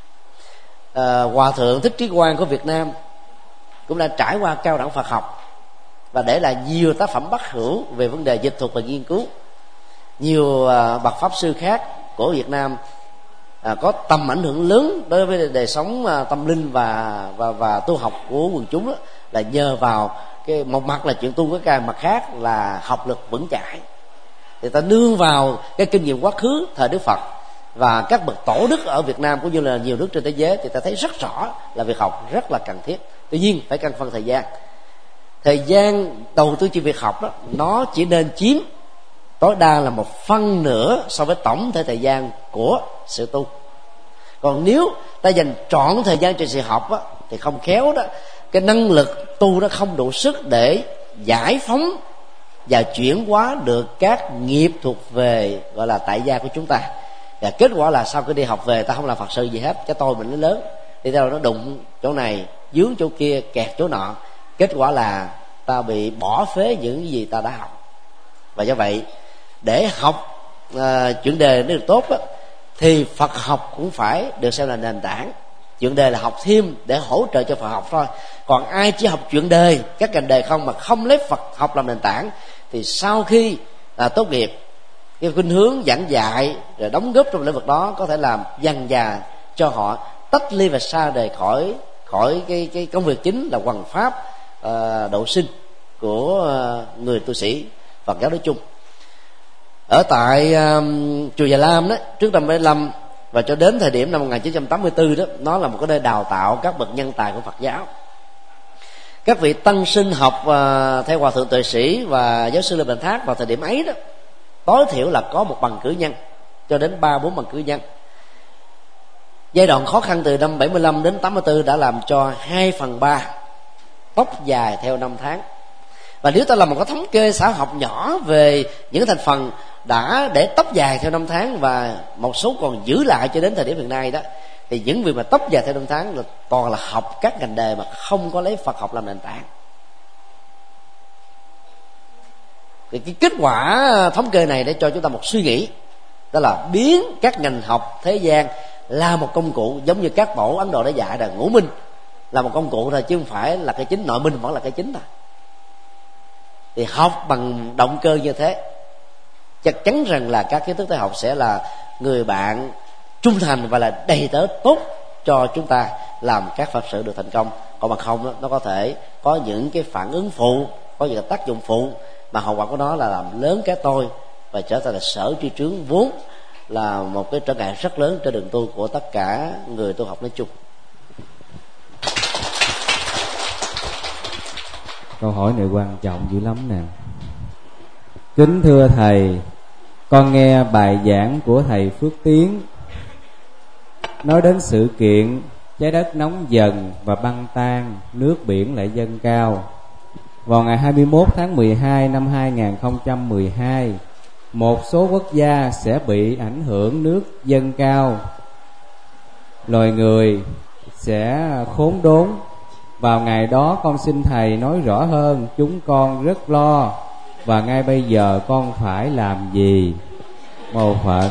à, Hòa thượng Thích Trí Quang của Việt Nam cũng đã trải qua cao đẳng Phật học và để lại nhiều tác phẩm bất hữu về vấn đề dịch thuật và nghiên cứu. Nhiều à, bậc pháp sư khác của Việt Nam à, có tầm ảnh hưởng lớn đối với đời sống à, tâm linh và và và tu học của quần chúng đó, là nhờ vào cái một mặt là chuyện tu với cái mặt khác là học lực vững chãi. Thì ta nương vào cái kinh nghiệm quá khứ thời Đức Phật và các bậc tổ đức ở Việt Nam cũng như là nhiều nước trên thế giới, thì ta thấy rất rõ là việc học rất là cần thiết. Tuy nhiên phải căn phân thời gian. Thời gian đầu tư cho việc học đó, nó chỉ nên chiếm tối đa là một phân nửa so với tổng thể thời gian của sự tu. Còn nếu ta dành trọn thời gian cho sự học đó, thì không khéo đó, cái năng lực tu nó không đủ sức để giải phóng và chuyển hóa được các nghiệp thuộc về gọi là tại gia của chúng ta. Và kết quả là sau khi đi học về ta không làm Phật sự gì hết, cái tôi mình nó lớn, đi đâu nó đụng chỗ này, dướng chỗ kia, kẹt chỗ nọ. Kết quả là ta bị bỏ phế những gì ta đã học. Và do vậy để học uh, chuyện đề nó được tốt đó, thì Phật học cũng phải được xem là nền tảng. Chuyện đề là học thêm để hỗ trợ cho Phật học thôi. Còn ai chỉ học chuyện đề, các ngành đề không mà không lấy Phật học làm nền tảng, thì sau khi à, tốt nghiệp, cái khuynh hướng giảng dạy rồi đóng góp trong lĩnh vực đó có thể làm dần dà cho họ tách ly và xa rời khỏi khỏi cái cái công việc chính là hoằng pháp uh, độ sinh của uh, người tu sĩ Phật giáo nói chung. Ở tại um, chùa Già Lam đó, trước năm bảy mươi lăm và cho đến thời điểm năm một nghìn chín trăm tám mươi tư đó, nó là một cái nơi đào tạo các bậc nhân tài của Phật giáo. Các vị tăng sinh học uh, theo Hòa thượng Tuệ Sĩ và giáo sư Lê Bình Thác vào thời điểm ấy đó, tối thiểu là có một bằng cử nhân cho đến ba bốn bằng cử nhân. Giai đoạn khó khăn từ năm bảy mươi lăm đến tám mươi tư đã làm cho hai phần ba tóc dài theo năm tháng. Và nếu ta làm một cái thống kê xã học nhỏ về những thành phần đã để tóc dài theo năm tháng và một số còn giữ lại cho đến thời điểm hiện nay đó, thì những vị mà tóc dài theo năm tháng là toàn là học các ngành đề mà không có lấy Phật học làm nền tảng. Thì cái kết quả thống kê này để cho chúng ta một suy nghĩ, đó là biến các ngành học thế gian là một công cụ, giống như các tổ Ấn Độ đã dạy là ngũ minh là một công cụ thôi, chứ không phải là cái chính. Nội minh vẫn là cái chính thôi. Thì học bằng động cơ như thế, chắc chắn rằng là các kiến thức tế học sẽ là người bạn trung thành và là đầy tớ tốt cho chúng ta làm các Phật sự được thành công. Còn bằng không đó, nó có thể có những cái phản ứng phụ, có những cái tác dụng phụ mà hậu quả của nó là làm lớn cái tôi và trở thành là sở tri trướng, vốn là một cái trở ngại rất lớn trên đường tu của tất cả người tu học nói chung. Câu hỏi này quan trọng dữ lắm nè. Kính thưa thầy, con nghe bài giảng của thầy Phước Tiến nói đến sự kiện trái đất nóng dần và băng tan, nước biển lại dâng cao. Vào ngày hai mươi mốt tháng mười hai năm hai nghìn không trăm mười hai, một số quốc gia sẽ bị ảnh hưởng nước dâng cao. Loài người sẽ khốn đốn. Vào ngày đó con xin thầy nói rõ hơn, chúng con rất lo. Và ngay bây giờ con phải làm gì? Mô Phật.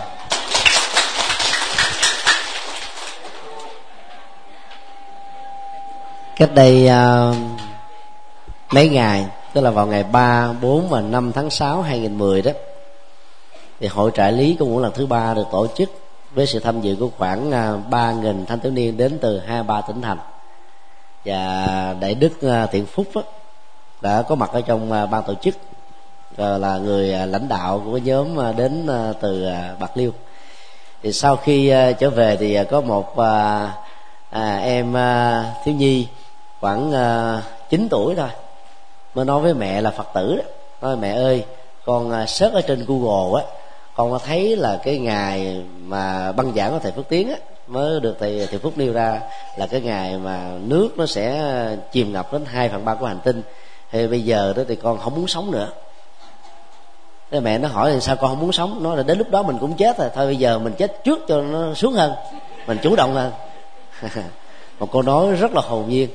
Cách đây uh, mấy ngày, tức là vào ngày ba, bốn và năm tháng sáu hai nghìn mười đó, thì hội trại lý của Ngũ lần thứ ba được tổ chức với sự tham dự của khoảng uh, ba nghìn thanh thiếu niên đến từ hai mươi ba tỉnh thành. Và Đại Đức uh, Thiện Phúc đó, đã có mặt ở trong uh, ban tổ chức, uh, là người uh, lãnh đạo của nhóm uh, đến uh, từ uh, Bạc Liêu. Thì sau khi uh, trở về thì uh, có một uh, à, em uh, thiếu nhi khoảng uh, chín tuổi thôi mới nói với mẹ là Phật tử đó, nói mẹ ơi, con uh, search ở trên Google á, con có thấy là cái ngày mà băng giảng của thầy Phước Tiến á mới được thầy thầy Phúc nêu ra là cái ngày mà nước nó sẽ chìm ngập đến hai phần ba của hành tinh. Thì bây giờ đó thì con không muốn sống nữa. Thế mẹ nó hỏi là sao con không muốn sống? Nói là đến lúc đó mình cũng chết rồi, thôi bây giờ mình chết trước cho nó xuống hơn, mình chủ động hơn. Một câu nói rất là hồn nhiên.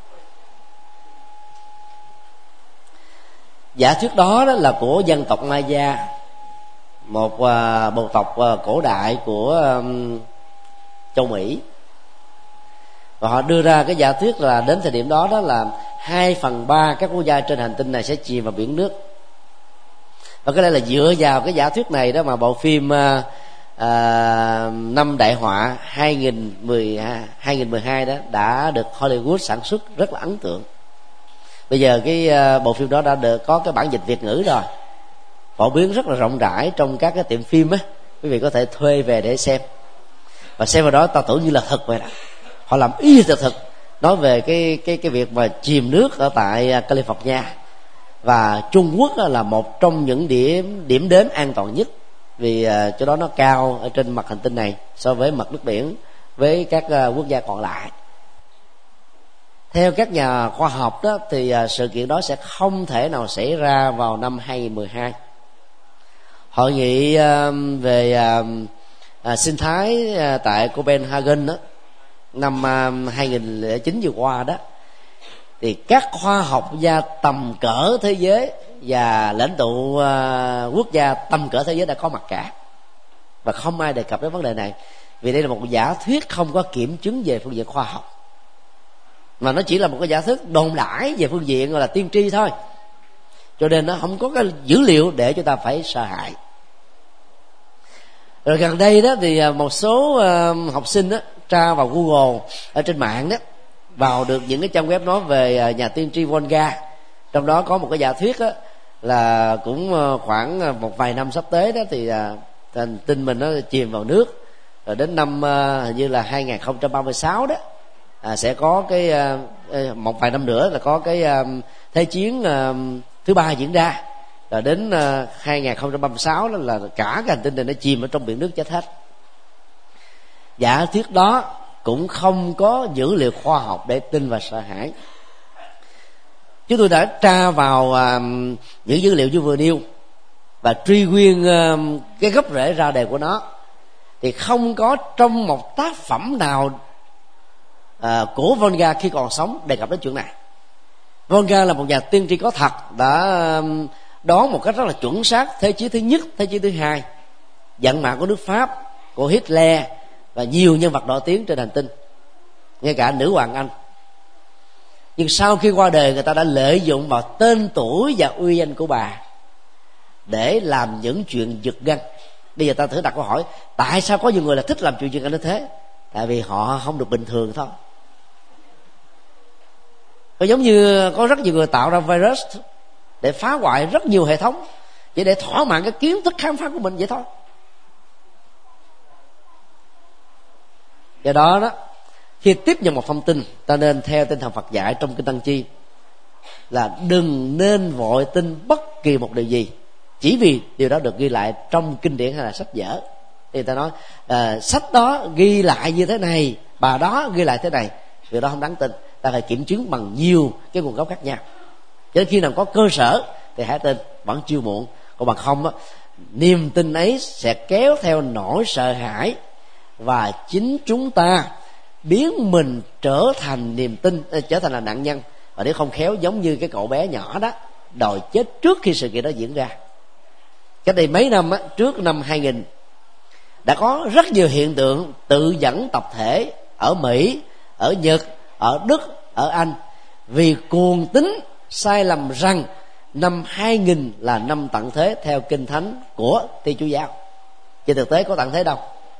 Giả thuyết đó, đó là của dân tộc Maya, một uh, bộ tộc uh, cổ đại của um, châu Mỹ. Và họ đưa ra cái giả thuyết là đến thời điểm đó đó là hai phần ba các quốc gia trên hành tinh này sẽ chìm vào biển nước. Và cái đây là dựa vào cái giả thuyết này đó mà bộ phim uh, uh, Năm Đại Họa hai nghìn mười hai đó đã được Hollywood sản xuất rất là ấn tượng. Bây giờ cái uh, bộ phim đó đã được có cái bản dịch Việt ngữ rồi, phổ biến rất là rộng rãi trong các cái tiệm phim á, quý vị có thể thuê về để xem. Và xem vào đó ta tưởng như là thật vậy đó. Họ làm y thật thật, nói về cái cái cái việc mà chìm nước ở tại California. Và Trung Quốc là một trong những điểm điểm đến an toàn nhất, vì uh, chỗ đó nó cao ở trên mặt hành tinh này so với mặt nước biển với các uh, quốc gia còn lại. Theo các nhà khoa học đó thì uh, sự kiện đó sẽ không thể nào xảy ra vào năm hai nghìn mười hai. Hội nghị uh, về uh, uh, sinh thái uh, tại Copenhagen đó, năm uh, hai nghìn lẻ chín vừa qua đó, thì các khoa học gia tầm cỡ thế giới và lãnh tụ uh, quốc gia tầm cỡ thế giới đã có mặt cả, và không ai đề cập đến vấn đề này, vì đây là một giả thuyết không có kiểm chứng về phương diện khoa học, mà nó chỉ là một cái giả thuyết đồn đãi về phương diện gọi là tiên tri thôi, cho nên nó không có cái dữ liệu để chúng ta phải sợ hãi. Rồi gần đây đó thì một số uh, học sinh đó tra vào Google ở trên mạng đó, vào được những cái trang web nói về nhà tiên tri Volga. Trong đó có một cái giả thuyết đó, là cũng khoảng một vài năm sắp tới đó thì hành tinh mình nó chìm vào nước, rồi đến năm hình như là hai nghìn không trăm ba mươi sáu đó à, sẽ có cái một vài năm nữa là có cái thế chiến thứ ba diễn ra, rồi đến hai nghìn không trăm ba mươi sáu đó là cả cái hành tinh này nó chìm ở trong biển nước chết hết. Giả thuyết đó cũng không có dữ liệu khoa học để tin và sợ hãi. Chúng tôi đã tra vào uh, những dữ liệu như vừa nêu và truy nguyên uh, cái gốc rễ ra đề của nó, thì không có trong một tác phẩm nào uh, của Volga khi còn sống đề cập đến chuyện này. Volga là một nhà tiên tri có thật, đã uh, đoán một cách rất là chuẩn xác thế chiến thứ nhất, thế chiến thứ hai, vận mạng của nước Pháp, của Hitler và nhiều nhân vật nổi tiếng trên hành tinh, ngay cả nữ hoàng Anh. Nhưng sau khi qua đời, người ta đã lợi dụng vào tên tuổi và uy danh của bà để làm những chuyện giật gân. Bây giờ ta thử đặt câu hỏi, tại sao có nhiều người là thích làm chuyện giật gân như thế? Tại vì họ không được bình thường thôi. Có giống như có rất nhiều người tạo ra virus để phá hoại rất nhiều hệ thống, chỉ để thỏa mãn cái kiến thức khám phá của mình vậy thôi. Do đó đó, khi tiếp nhận một thông tin, ta nên theo tinh thần Phật dạy trong kinh Tăng Chi là đừng nên vội tin bất kỳ một điều gì chỉ vì điều đó được ghi lại trong kinh điển hay là sách vở. Thì ta nói à, sách đó ghi lại như thế này, bà đó ghi lại thế này, điều đó không đáng tin. Ta phải kiểm chứng bằng nhiều cái nguồn gốc khác nhau. Cho nên khi nào có cơ sở thì hãy tin, vẫn chưa muộn. Còn bằng không á, niềm tin ấy sẽ kéo theo nỗi sợ hãi, và chính chúng ta biến mình trở thành niềm tin, trở thành là nạn nhân. Và nếu không khéo, giống như cái cậu bé nhỏ đó đòi chết trước khi sự kiện đó diễn ra. Cách đây mấy năm á, trước năm hai nghìn, đã có rất nhiều hiện tượng tự dẫn tập thể ở Mỹ, ở Nhật, ở Đức, ở Anh, vì cuồng tín sai lầm rằng năm hai nghìn là năm tận thế theo kinh thánh của Thiên Chúa giáo. Trên thực tế có tận thế đâu.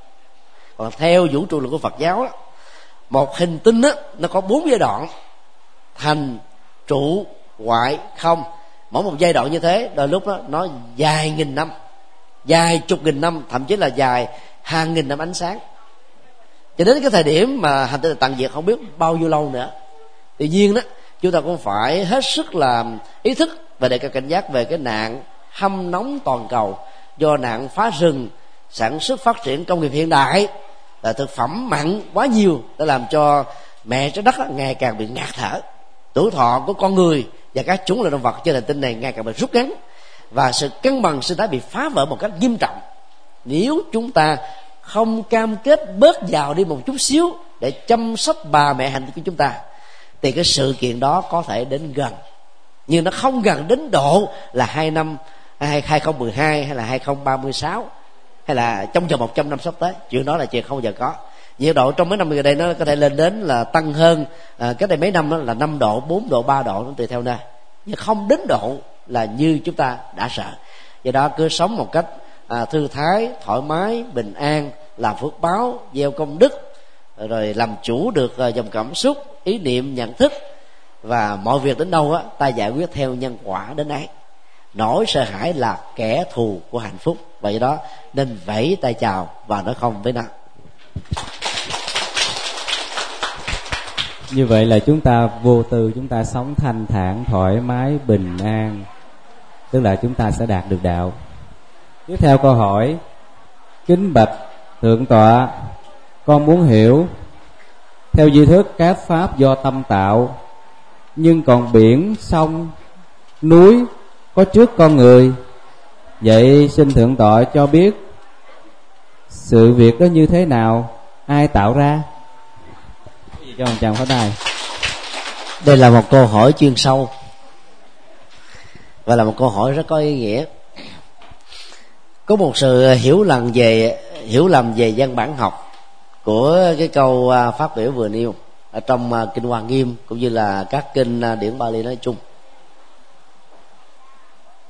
Còn theo vũ trụ luật của Phật giáo đó, một hành tinh đó, nó có bốn giai đoạn: thành, trụ, hoại, không. Mỗi một giai đoạn như thế đôi lúc đó, nó dài nghìn năm, dài chục nghìn năm, thậm chí là dài hàng nghìn năm ánh sáng. Cho đến cái thời điểm mà hành tinh tận diệt không biết bao nhiêu lâu nữa. Tuy nhiên đó, chúng ta cũng phải hết sức là ý thức và đề cao cảnh giác về cái nạn hâm nóng toàn cầu do nạn phá rừng, sản xuất phát triển công nghiệp hiện đại, là thực phẩm mặn quá nhiều đã làm cho mẹ trái đất ngày càng bị ngạt thở. Tuổi thọ của con người và các chủng loại động vật trên hành tinh này ngày càng bị rút ngắn, và sự cân bằng sinh thái bị phá vỡ một cách nghiêm trọng. Nếu chúng ta không cam kết bớt giàu đi một chút xíu để chăm sóc bà mẹ hạnh của chúng ta, thì cái sự kiện đó có thể đến gần, nhưng nó không gần đến độ là hai năm hai không một hai hay là hai không ba sáu hay là trong vòng một trăm năm sắp tới. Chuyện đó là chuyện không bao giờ có. Nhiệt độ trong mấy năm gần đây nó có thể lên đến là tăng hơn à, cách đây mấy năm đó là năm độ, bốn độ, ba độ, nó tùy theo nơi, nhưng không đến độ là như chúng ta đã sợ. Do đó cứ sống một cách à, thư thái, thoải mái, bình an, làm phước báo, gieo công đức, rồi làm chủ được à, dòng cảm xúc, ý niệm, nhận thức, và mọi việc đến đâu á, ta giải quyết theo nhân quả đến ấy. Nỗi sợ hãi là kẻ thù của hạnh phúc, vậy đó nên vẫy tay chào và nói không với nó. Như vậy là chúng ta vô tư, chúng ta sống thanh thản, thoải mái, bình an, tức là chúng ta sẽ đạt được đạo. Tiếp theo câu hỏi: kính bạch thượng tọa, con muốn hiểu theo duy thức các pháp do tâm tạo, nhưng còn biển, sông, núi có trước con người. Vậy xin thượng tọa cho biết sự việc đó như thế nào, ai tạo ra? Cho một tràng pháo tay. Đây là một câu hỏi chuyên sâu và là một câu hỏi rất có ý nghĩa. Có một sự hiểu lầm về hiểu lầm về văn bản học của cái câu phát biểu vừa nêu ở trong kinh Hoa Nghiêm cũng như là các kinh điển Bali nói chung.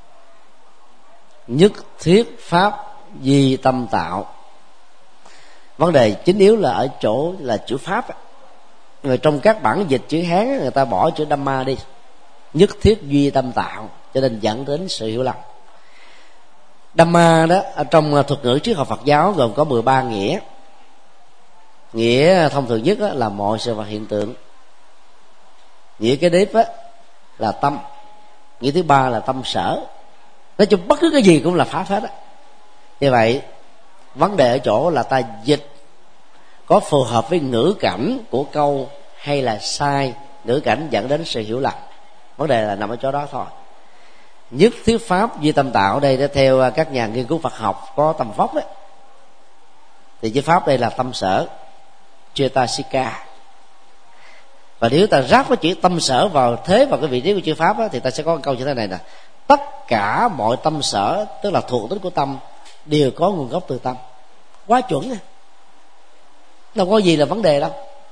Nhất thiết pháp di tâm tạo. Vấn đề chính yếu là ở chỗ là chữ Pháp. Người trong các bản dịch chữ Hán người ta bỏ chữ Dhamma đi, nhất thiết duy tâm tạo, cho nên dẫn đến sự hiểu lầm. Dhamma đó ở trong thuật ngữ triết học Phật giáo gồm có mười ba nghĩa. Nghĩa thông thường nhất là mọi sự vật hiện tượng. Nghĩa kế tiếp là tâm. Nghĩa thứ ba là tâm sở. Nói chung bất cứ cái gì cũng là Pháp hết á. Như vậy vấn đề ở chỗ là ta dịch có phù hợp với ngữ cảnh của câu hay là sai ngữ cảnh, dẫn đến sự hiểu lầm. Vấn đề là nằm ở chỗ đó thôi. Nhất thiết pháp duy tâm tạo đây, để theo các nhà nghiên cứu Phật học có tầm vóc đấy, thì chữ Pháp đây là tâm sở, Cetasika. Và nếu ta ráp cái chữ tâm sở vào thế vào cái vị trí của chữ Pháp á, thì ta sẽ có câu như thế này nè: tất cả mọi tâm sở, tức là thuộc tính của tâm, đều có nguồn gốc từ tâm. Quá chuẩn nha, đâu có gì là vấn đề đâu.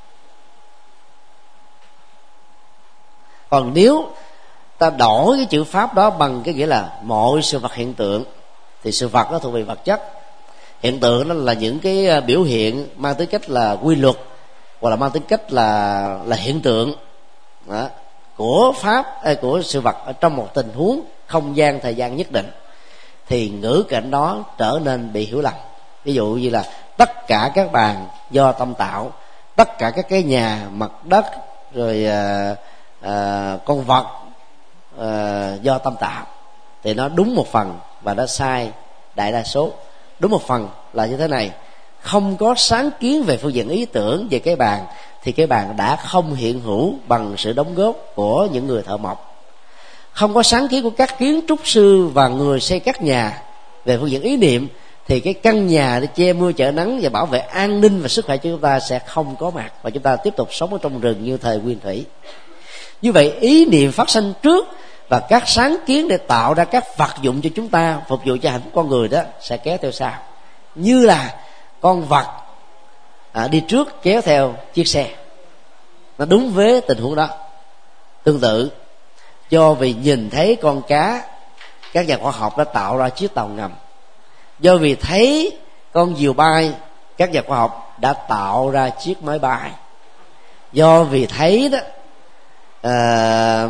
Còn nếu ta đổi cái chữ Pháp đó bằng cái nghĩa là mọi sự vật hiện tượng, thì sự vật nó thuộc về vật chất. Hiện tượng đó là những cái biểu hiện mang tính cách là quy luật, hoặc là mang tính cách là là hiện tượng đó, của pháp của sự vật ở trong một tình huống không gian thời gian nhất định, thì ngữ cảnh đó trở nên bị hiểu lầm. Ví dụ như là tất cả các bàn do tâm tạo, tất cả các cái nhà, mặt đất, rồi à, à, con vật à, do tâm tạo, thì nó đúng một phần và nó sai đại đa số. Đúng một phần là như thế này: không có sáng kiến về phương diện ý tưởng về cái bàn, thì cái bàn đã không hiện hữu bằng sự đóng góp của những người thợ mộc. Không có sáng kiến của các kiến trúc sư và người xây các nhà về phương diện ý niệm, thì cái căn nhà để che mưa chở nắng và bảo vệ an ninh và sức khỏe cho chúng ta sẽ không có mặt, và chúng ta tiếp tục sống ở trong rừng như thời nguyên thủy. Như vậy ý niệm phát sinh trước, và các sáng kiến để tạo ra các vật dụng cho chúng ta phục vụ cho hạnh phúc con người đó sẽ kéo theo sau. Như là con vật à, đi trước kéo theo chiếc xe, nó đúng với tình huống đó. Tương tự, do vì nhìn thấy con cá, các nhà khoa học đã tạo ra chiếc tàu ngầm. Do vì thấy con diều bay, các nhà khoa học đã tạo ra chiếc máy bay. Do vì thấy đó à,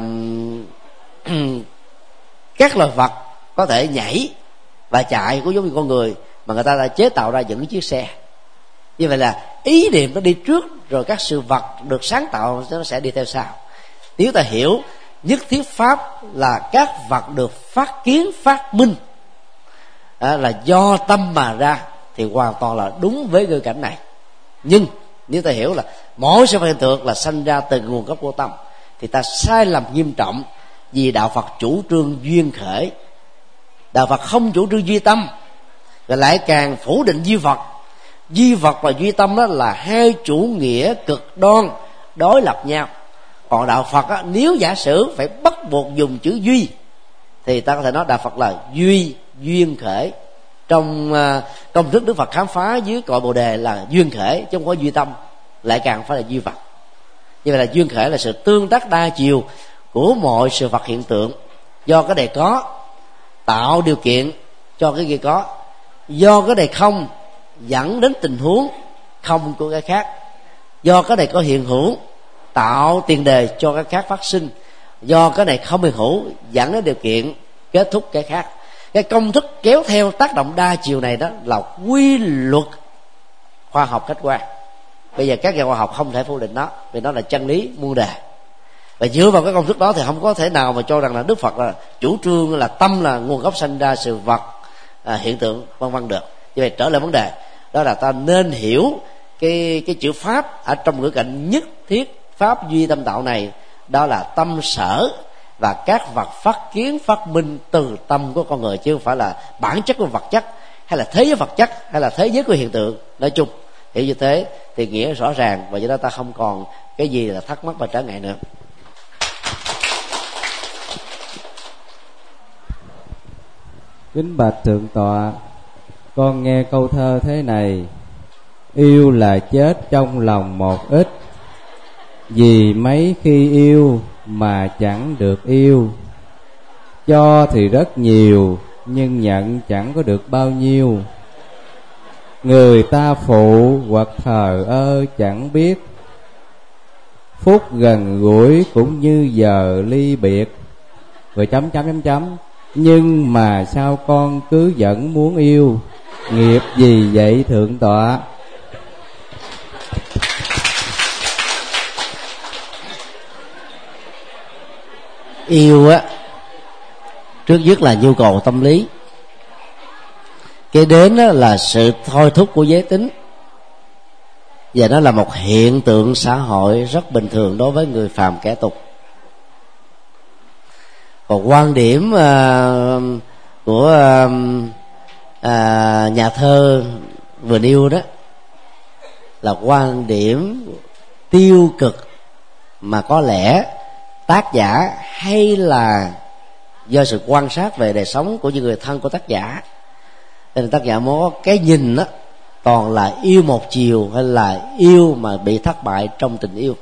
các loài vật có thể nhảy và chạy cũng giống như con người, mà người ta đã chế tạo ra những chiếc xe. Như vậy là ý niệm nó đi trước, rồi các sự vật được sáng tạo nó sẽ đi theo sau. Nếu ta hiểu nhất thiết pháp là các vật được phát kiến phát minh à, là do tâm mà ra, thì hoàn toàn là đúng với ngữ cảnh này. Nhưng nếu ta hiểu là mỗi sự hiện tượng là sanh ra từ nguồn gốc của tâm, thì ta sai lầm nghiêm trọng. Vì đạo Phật chủ trương duyên khởi, đạo Phật không chủ trương duy tâm, và lại càng phủ định duy vật. Duy vật và duy tâm đó là hai chủ nghĩa cực đoan đối lập nhau. Còn đạo Phật á, nếu giả sử phải bắt buộc dùng chữ duy, thì ta có thể nói đạo Phật là duy duyên khởi. Trong uh, công thức Đức Phật khám phá dưới cội Bồ Đề là duyên khởi, chứ không có duy tâm, lại càng phải là duy vật. Như vậy là duyên khởi là sự tương tác đa chiều của mọi sự vật hiện tượng, do cái này có tạo điều kiện cho cái kia có, do cái này không dẫn đến tình huống không của cái khác, do cái này có hiện hữu tạo tiền đề cho cái khác phát sinh, do cái này không hiện hữu dẫn đến điều kiện kết thúc cái khác. Cái công thức kéo theo tác động đa chiều này đó là quy luật khoa học khách quan. Bây giờ các nhà khoa học không thể phủ định nó, vì nó là chân lý muôn đời. Và dựa vào cái công thức đó thì không có thể nào mà cho rằng là Đức Phật là chủ trương là tâm là nguồn gốc sanh ra sự vật à, hiện tượng vân vân được. Như vậy trở lại vấn đề đó là ta nên hiểu cái cái chữ pháp ở trong ngữ cảnh nhất thiết pháp duy tâm tạo này, đó là tâm sở và các vật phát kiến phát minh từ tâm của con người, chứ không phải là bản chất của vật chất, hay là thế giới vật chất, hay là thế giới của hiện tượng nói chung. Hiểu như thế thì nghĩa rõ ràng, và do đó ta không còn cái gì là thắc mắc và trở ngại nữa. Kính bạch thượng tọa, con nghe câu thơ thế này: yêu là chết trong lòng một ít, vì mấy khi yêu mà chẳng được yêu. Cho thì rất nhiều, nhưng nhận chẳng có được bao nhiêu. người ta phụ hoặc thờ ơ chẳng biết, phút gần gũi cũng như giờ ly biệt. Rồi chấm chấm chấm chấm. Nhưng mà sao con cứ vẫn muốn yêu, nghiệp gì vậy thượng tọa? Yêu á, trước nhất là nhu cầu tâm lý, cái đến đó là sự thôi thúc của giới tính, và nó là một hiện tượng xã hội rất bình thường đối với người phàm kẻ tục. Còn quan điểm uh, của uh, uh, nhà thơ vừa nêu đó là quan điểm tiêu cực, mà có lẽ tác giả hay là do sự quan sát về đời sống của những người thân của tác giả, nên tác giả muốn có cái nhìn đó toàn là yêu một chiều, hay là yêu mà bị thất bại trong tình yêu.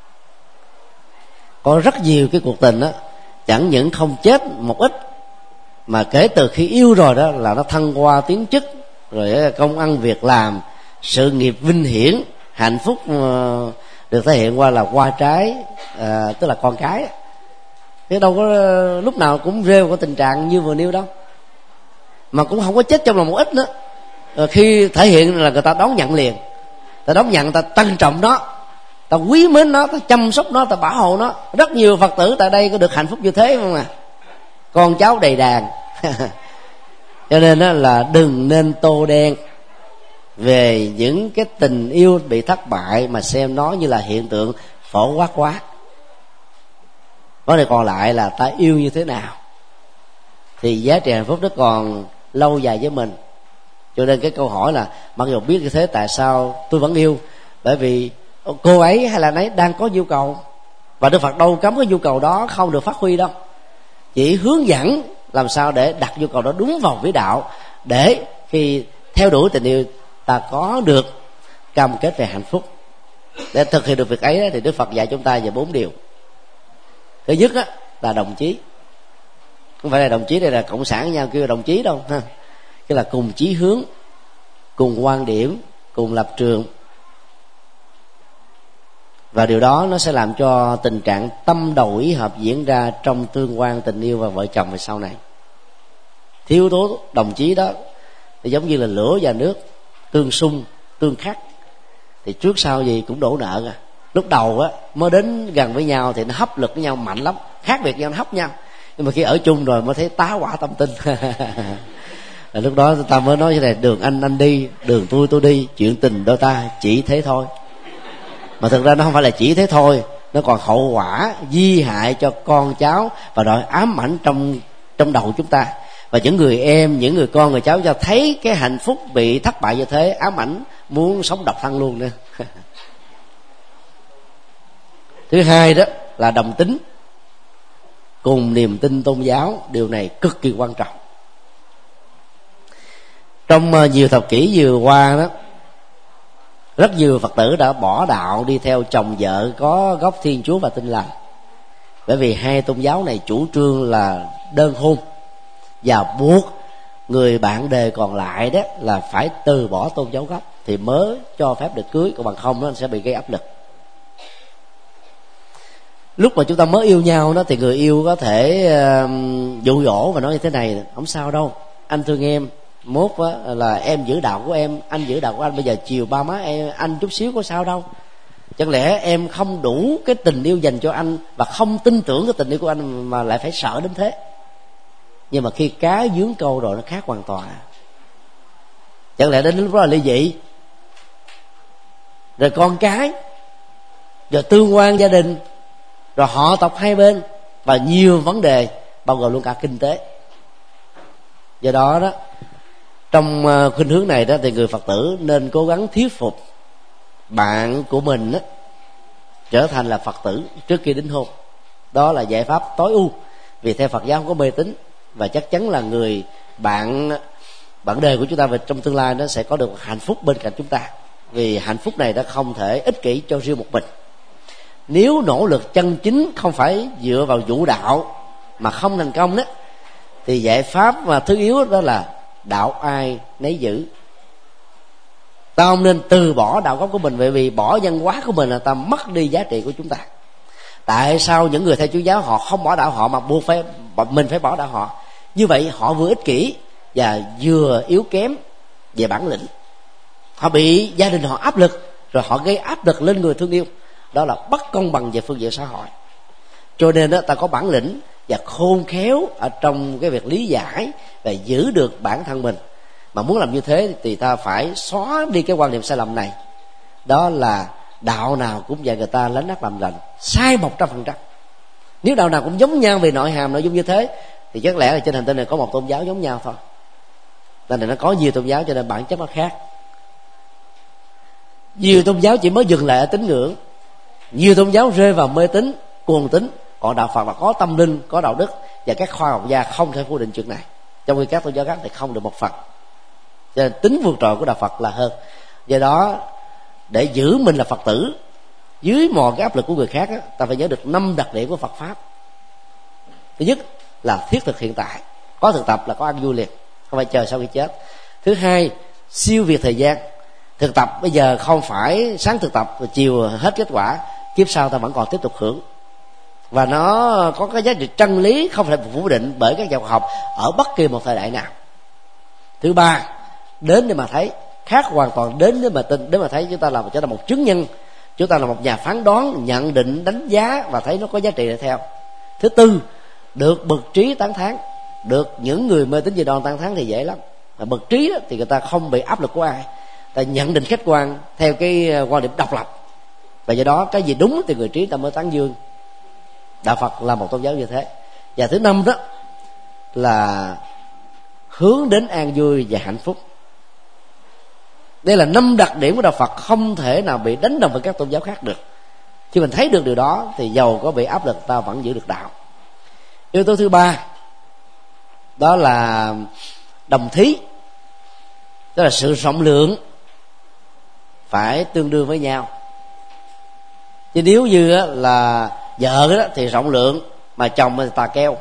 Có rất nhiều cái cuộc tình đó chẳng những không chết một ít, mà kể từ khi yêu rồi đó là nó thăng hoa tiến chức, rồi công ăn việc làm, sự nghiệp vinh hiển, hạnh phúc được thể hiện qua là hoa trái, à, tức là con cái. Thế đâu có lúc nào cũng rơi vào tình trạng như vừa nêu đâu, mà cũng không có chết trong lòng một ít nữa. Rồi khi thể hiện là người ta đón nhận liền, ta đón nhận, ta trân trọng nó, ta quý mến nó, ta chăm sóc nó, ta bảo hộ nó. Rất nhiều Phật tử tại đây có được hạnh phúc như thế không à, con cháu đầy đàn. Cho nên đó là đừng nên tô đen về những cái tình yêu bị thất bại, mà xem nó như là hiện tượng phổ quát quá. Vấn đề còn lại là ta yêu như thế nào, thì giá trị hạnh phúc nó còn lâu dài với mình. Cho nên cái câu hỏi là mặc dù biết như thế tại sao tôi vẫn yêu, bởi vì cô ấy hay là anh ấy đang có nhu cầu, và Đức Phật đâu cấm cái nhu cầu đó không được phát huy đâu, chỉ hướng dẫn làm sao để đặt nhu cầu đó đúng vào vĩ đạo, để khi theo đuổi tình yêu ta có được cam kết về hạnh phúc. Để thực hiện được việc ấy thì Đức Phật dạy chúng ta về bốn điều. Thứ nhất á, là đồng chí. Không phải là đồng chí đây là cộng sản với nhau kêu đồng chí đâu ha. Cái là cùng chí hướng, cùng quan điểm, cùng lập trường. Và điều đó nó sẽ làm cho tình trạng tâm đầu ý hợp diễn ra trong tương quan tình yêu và vợ chồng về sau này. Thiếu yếu tố đồng chí đó thì giống như là lửa và nước, tương xung, tương khắc, thì trước sau gì cũng đổ nợ à. Lúc đầu á mới đến gần với nhau thì nó hấp lực với nhau mạnh lắm, khác biệt nhau, nó hấp nhau. Nhưng mà khi ở chung rồi mới thấy tá hỏa tâm tinh. Là lúc đó ta mới nói như này: đường anh anh đi, đường tôi tôi đi, chuyện tình đôi ta chỉ thế thôi. Mà thực ra nó không phải là chỉ thế thôi, nó còn hậu quả di hại cho con cháu và đòi ám ảnh trong trong đầu chúng ta. Và những người em, những người con, người cháu cho thấy cái hạnh phúc bị thất bại như thế, ám ảnh muốn sống độc thân luôn nữa. Thứ hai đó là đồng tính, cùng niềm tin tôn giáo. Điều này cực kỳ quan trọng. Trong nhiều thập kỷ vừa qua đó, rất nhiều Phật tử đã bỏ đạo đi theo chồng vợ có gốc Thiên Chúa và Tin Lành, bởi vì hai tôn giáo này chủ trương là đơn hôn, và buộc người bạn đời còn lại đó là phải từ bỏ tôn giáo gốc thì mới cho phép được cưới, còn bằng không nó sẽ bị gây áp lực. Lúc mà chúng ta mới yêu nhau đó thì người yêu có thể uh, dụ dỗ và nói như thế này: không sao đâu, anh thương em, mốt á, là em giữ đạo của em, anh giữ đạo của anh, bây giờ chiều ba má em anh chút xíu có sao đâu. Chẳng lẽ em không đủ cái tình yêu dành cho anh và không tin tưởng cái tình yêu của anh mà lại phải sợ đến thế? Nhưng mà khi cá dướng câu rồi nó khác hoàn toàn. Chẳng lẽ đến lúc đó là ly dị, rồi con cái, rồi tương quan gia đình, rồi họ tộc hai bên, và nhiều vấn đề bao gồm luôn cả kinh tế. Do đó đó, trong khuynh hướng này đó thì người Phật tử nên cố gắng thuyết phục bạn của mình đó, trở thành là Phật tử trước khi đính hôn. Đó là giải pháp tối ưu, vì theo Phật giáo không có mê tín, và chắc chắn là người bạn bạn đời của chúng ta về trong tương lai nó sẽ có được hạnh phúc bên cạnh chúng ta. Vì hạnh phúc này nó không thể ích kỷ cho riêng một mình. Nếu nỗ lực chân chính không phải dựa vào vũ đạo mà không thành công đó, thì giải pháp mà thứ yếu đó là đạo ai nấy giữ. Ta không nên từ bỏ đạo gốc của mình, bởi vì bỏ văn hóa của mình là ta mất đi giá trị của chúng ta. Tại sao những người theo Chúa giáo họ không bỏ đạo họ mà buộc phải mình phải bỏ đạo họ? Như vậy họ vừa ích kỷ và vừa yếu kém về bản lĩnh. Họ bị gia đình họ áp lực, rồi họ gây áp lực lên người thương yêu. Đó là bất công bằng về phương diện xã hội. Cho nên đó, ta có bản lĩnh và khôn khéo ở trong cái việc lý giải và giữ được bản thân mình. Mà muốn làm như thế thì ta phải xóa đi cái quan niệm sai lầm này. Đó là đạo nào cũng dạy người ta lánh ác làm lành. Sai một trăm phần trăm. Nếu đạo nào cũng giống nhau về nội hàm nội dung như thế thì chắc lẽ là trên hành tinh này có một tôn giáo giống nhau thôi. Nên là nó có nhiều tôn giáo cho nên bản chất nó khác. Nhiều tôn giáo chỉ mới dừng lại ở tín ngưỡng, nhiều tôn giáo rơi vào mê tín, cuồng tín. Còn đạo Phật là có tâm linh, có đạo đức, và các khoa học gia không thể phủ định chuyện này, trong khi các tôn giáo khác thì không được một phần. Cho nên tính vượt trội của đạo Phật là hơn. Do đó để giữ mình là Phật tử dưới mọi cái áp lực của người khác đó, ta phải nhớ được năm đặc điểm của Phật pháp. Thứ nhất là thiết thực hiện tại, có thực tập là có ăn vui liền, không phải chờ sau khi chết. Thứ hai, siêu việt thời gian. Thực tập bây giờ không phải sáng thực tập rồi chiều hết kết quả, kiếp sau ta vẫn còn tiếp tục hưởng. Và nó có cái giá trị chân lý không thể phủ định bởi các nhà khoa học ở bất kỳ một thời đại nào. Thứ ba, đến để mà thấy, khác hoàn toàn đến để mà tin. Đến mà thấy chúng ta là chúng ta là một chứng nhân, chúng ta là một nhà phán đoán, nhận định, đánh giá và thấy nó có giá trị để theo. Thứ tư, được bậc trí tán thán. Được những người mê tín dị đoan tán thán thì dễ lắm. Mà bậc trí thì người ta không bị áp lực của ai, ta nhận định khách quan theo cái quan điểm độc lập, và do đó cái gì đúng thì người trí ta mới tán dương. Đạo Phật là một tôn giáo như thế. Và thứ năm đó là hướng đến an vui và hạnh phúc. Đây là năm đặc điểm của đạo Phật không thể nào bị đánh đồng với các tôn giáo khác được. Khi mình thấy được điều đó thì dầu có bị áp lực ta vẫn giữ được đạo. Yếu tố thứ ba đó là đồng thí, tức là sự rộng lượng phải tương đương với nhau. Chứ nếu như là vợ đó thì rộng lượng mà chồng thì tà keo,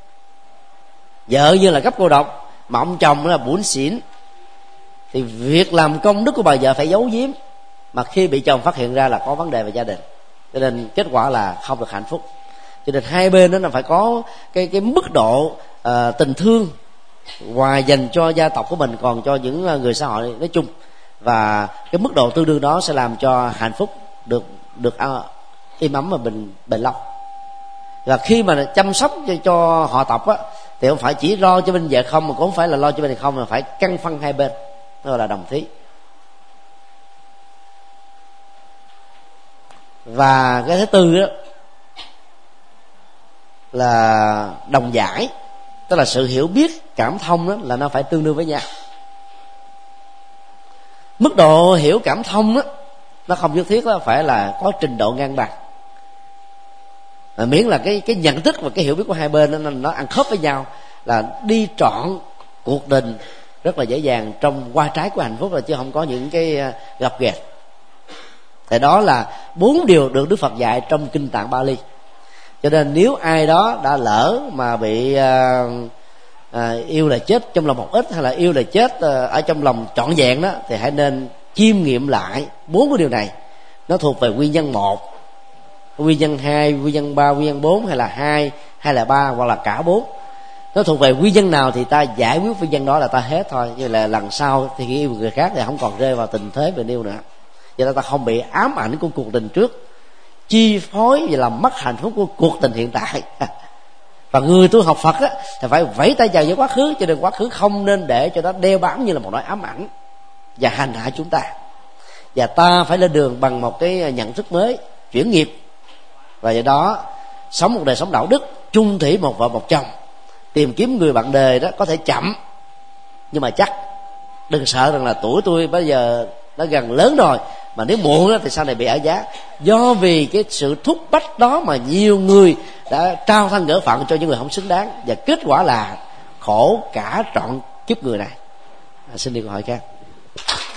vợ như là gấp cô độc mà ông chồng là bủn xỉn, thì việc làm công đức của bà vợ phải giấu giếm, mà khi bị chồng phát hiện ra là có vấn đề về gia đình, cho nên kết quả là không được hạnh phúc. Cho nên hai bên đó là phải có cái cái mức độ uh, tình thương ngoài dành cho gia tộc của mình, còn cho những người xã hội nói chung, và cái mức độ tương đương đó sẽ làm cho hạnh phúc được được uh, im ấm và bình bền lâu. Và khi mà chăm sóc cho, cho họ tộc á, thì không phải chỉ lo cho bên vợ không, mà cũng không phải là lo cho bên không, mà phải căn phân hai bên, đó là đồng thí. Và cái thứ tư đó là đồng giải, tức là sự hiểu biết, cảm thông đó là nó phải tương đương với nhau. Mức độ hiểu cảm thông đó nó không nhất thiết đó phải là có trình độ ngang bằng, mà miễn là cái cái nhận thức và cái hiểu biết của hai bên nó, nó ăn khớp với nhau, là đi trọn cuộc tình rất là dễ dàng trong qua trái của hạnh phúc, là chứ không có những cái gặp ghẹt. Thì đó là bốn điều được Đức Phật dạy trong kinh Tạng Bali. Cho nên nếu ai đó đã lỡ mà bị uh, uh, yêu là chết trong lòng một ít, hay là yêu là chết uh, ở trong lòng trọn vẹn đó, thì hãy nên chiêm nghiệm lại bốn cái điều này. Nó thuộc về nguyên nhân một, nguyên nhân hai, nguyên nhân ba, nguyên nhân bốn, hay là hai, hay là ba, hoặc là cả bốn. Nó thuộc về nguyên nhân nào thì ta giải quyết nguyên nhân đó là ta hết thôi. Như là lần sau thì khi yêu người khác thì không còn rơi vào tình thế về yêu nữa. Vậy ta không bị ám ảnh của cuộc tình trước, chi phối và làm mất hạnh phúc của cuộc tình hiện tại. Và người tu học Phật á, thì phải vẫy tay chào với quá khứ, cho nên quá khứ không nên để cho nó đeo bám như là một nỗi ám ảnh và hành hạ chúng ta. Và ta phải lên đường bằng một cái nhận thức mới, chuyển nghiệp, và do đó sống một đời sống đạo đức, chung thủy một vợ một chồng. Tìm kiếm người bạn đời đó có thể chậm nhưng mà chắc. Đừng sợ rằng là tuổi tôi bây giờ nó gần lớn rồi, mà nếu muộn đó, thì sau này bị ảo giác. Do vì cái sự thúc bách đó mà nhiều người đã trao thân gỡ phận cho những người không xứng đáng, và kết quả là khổ cả trọn kiếp người này. À, xin đi câu hỏi khác.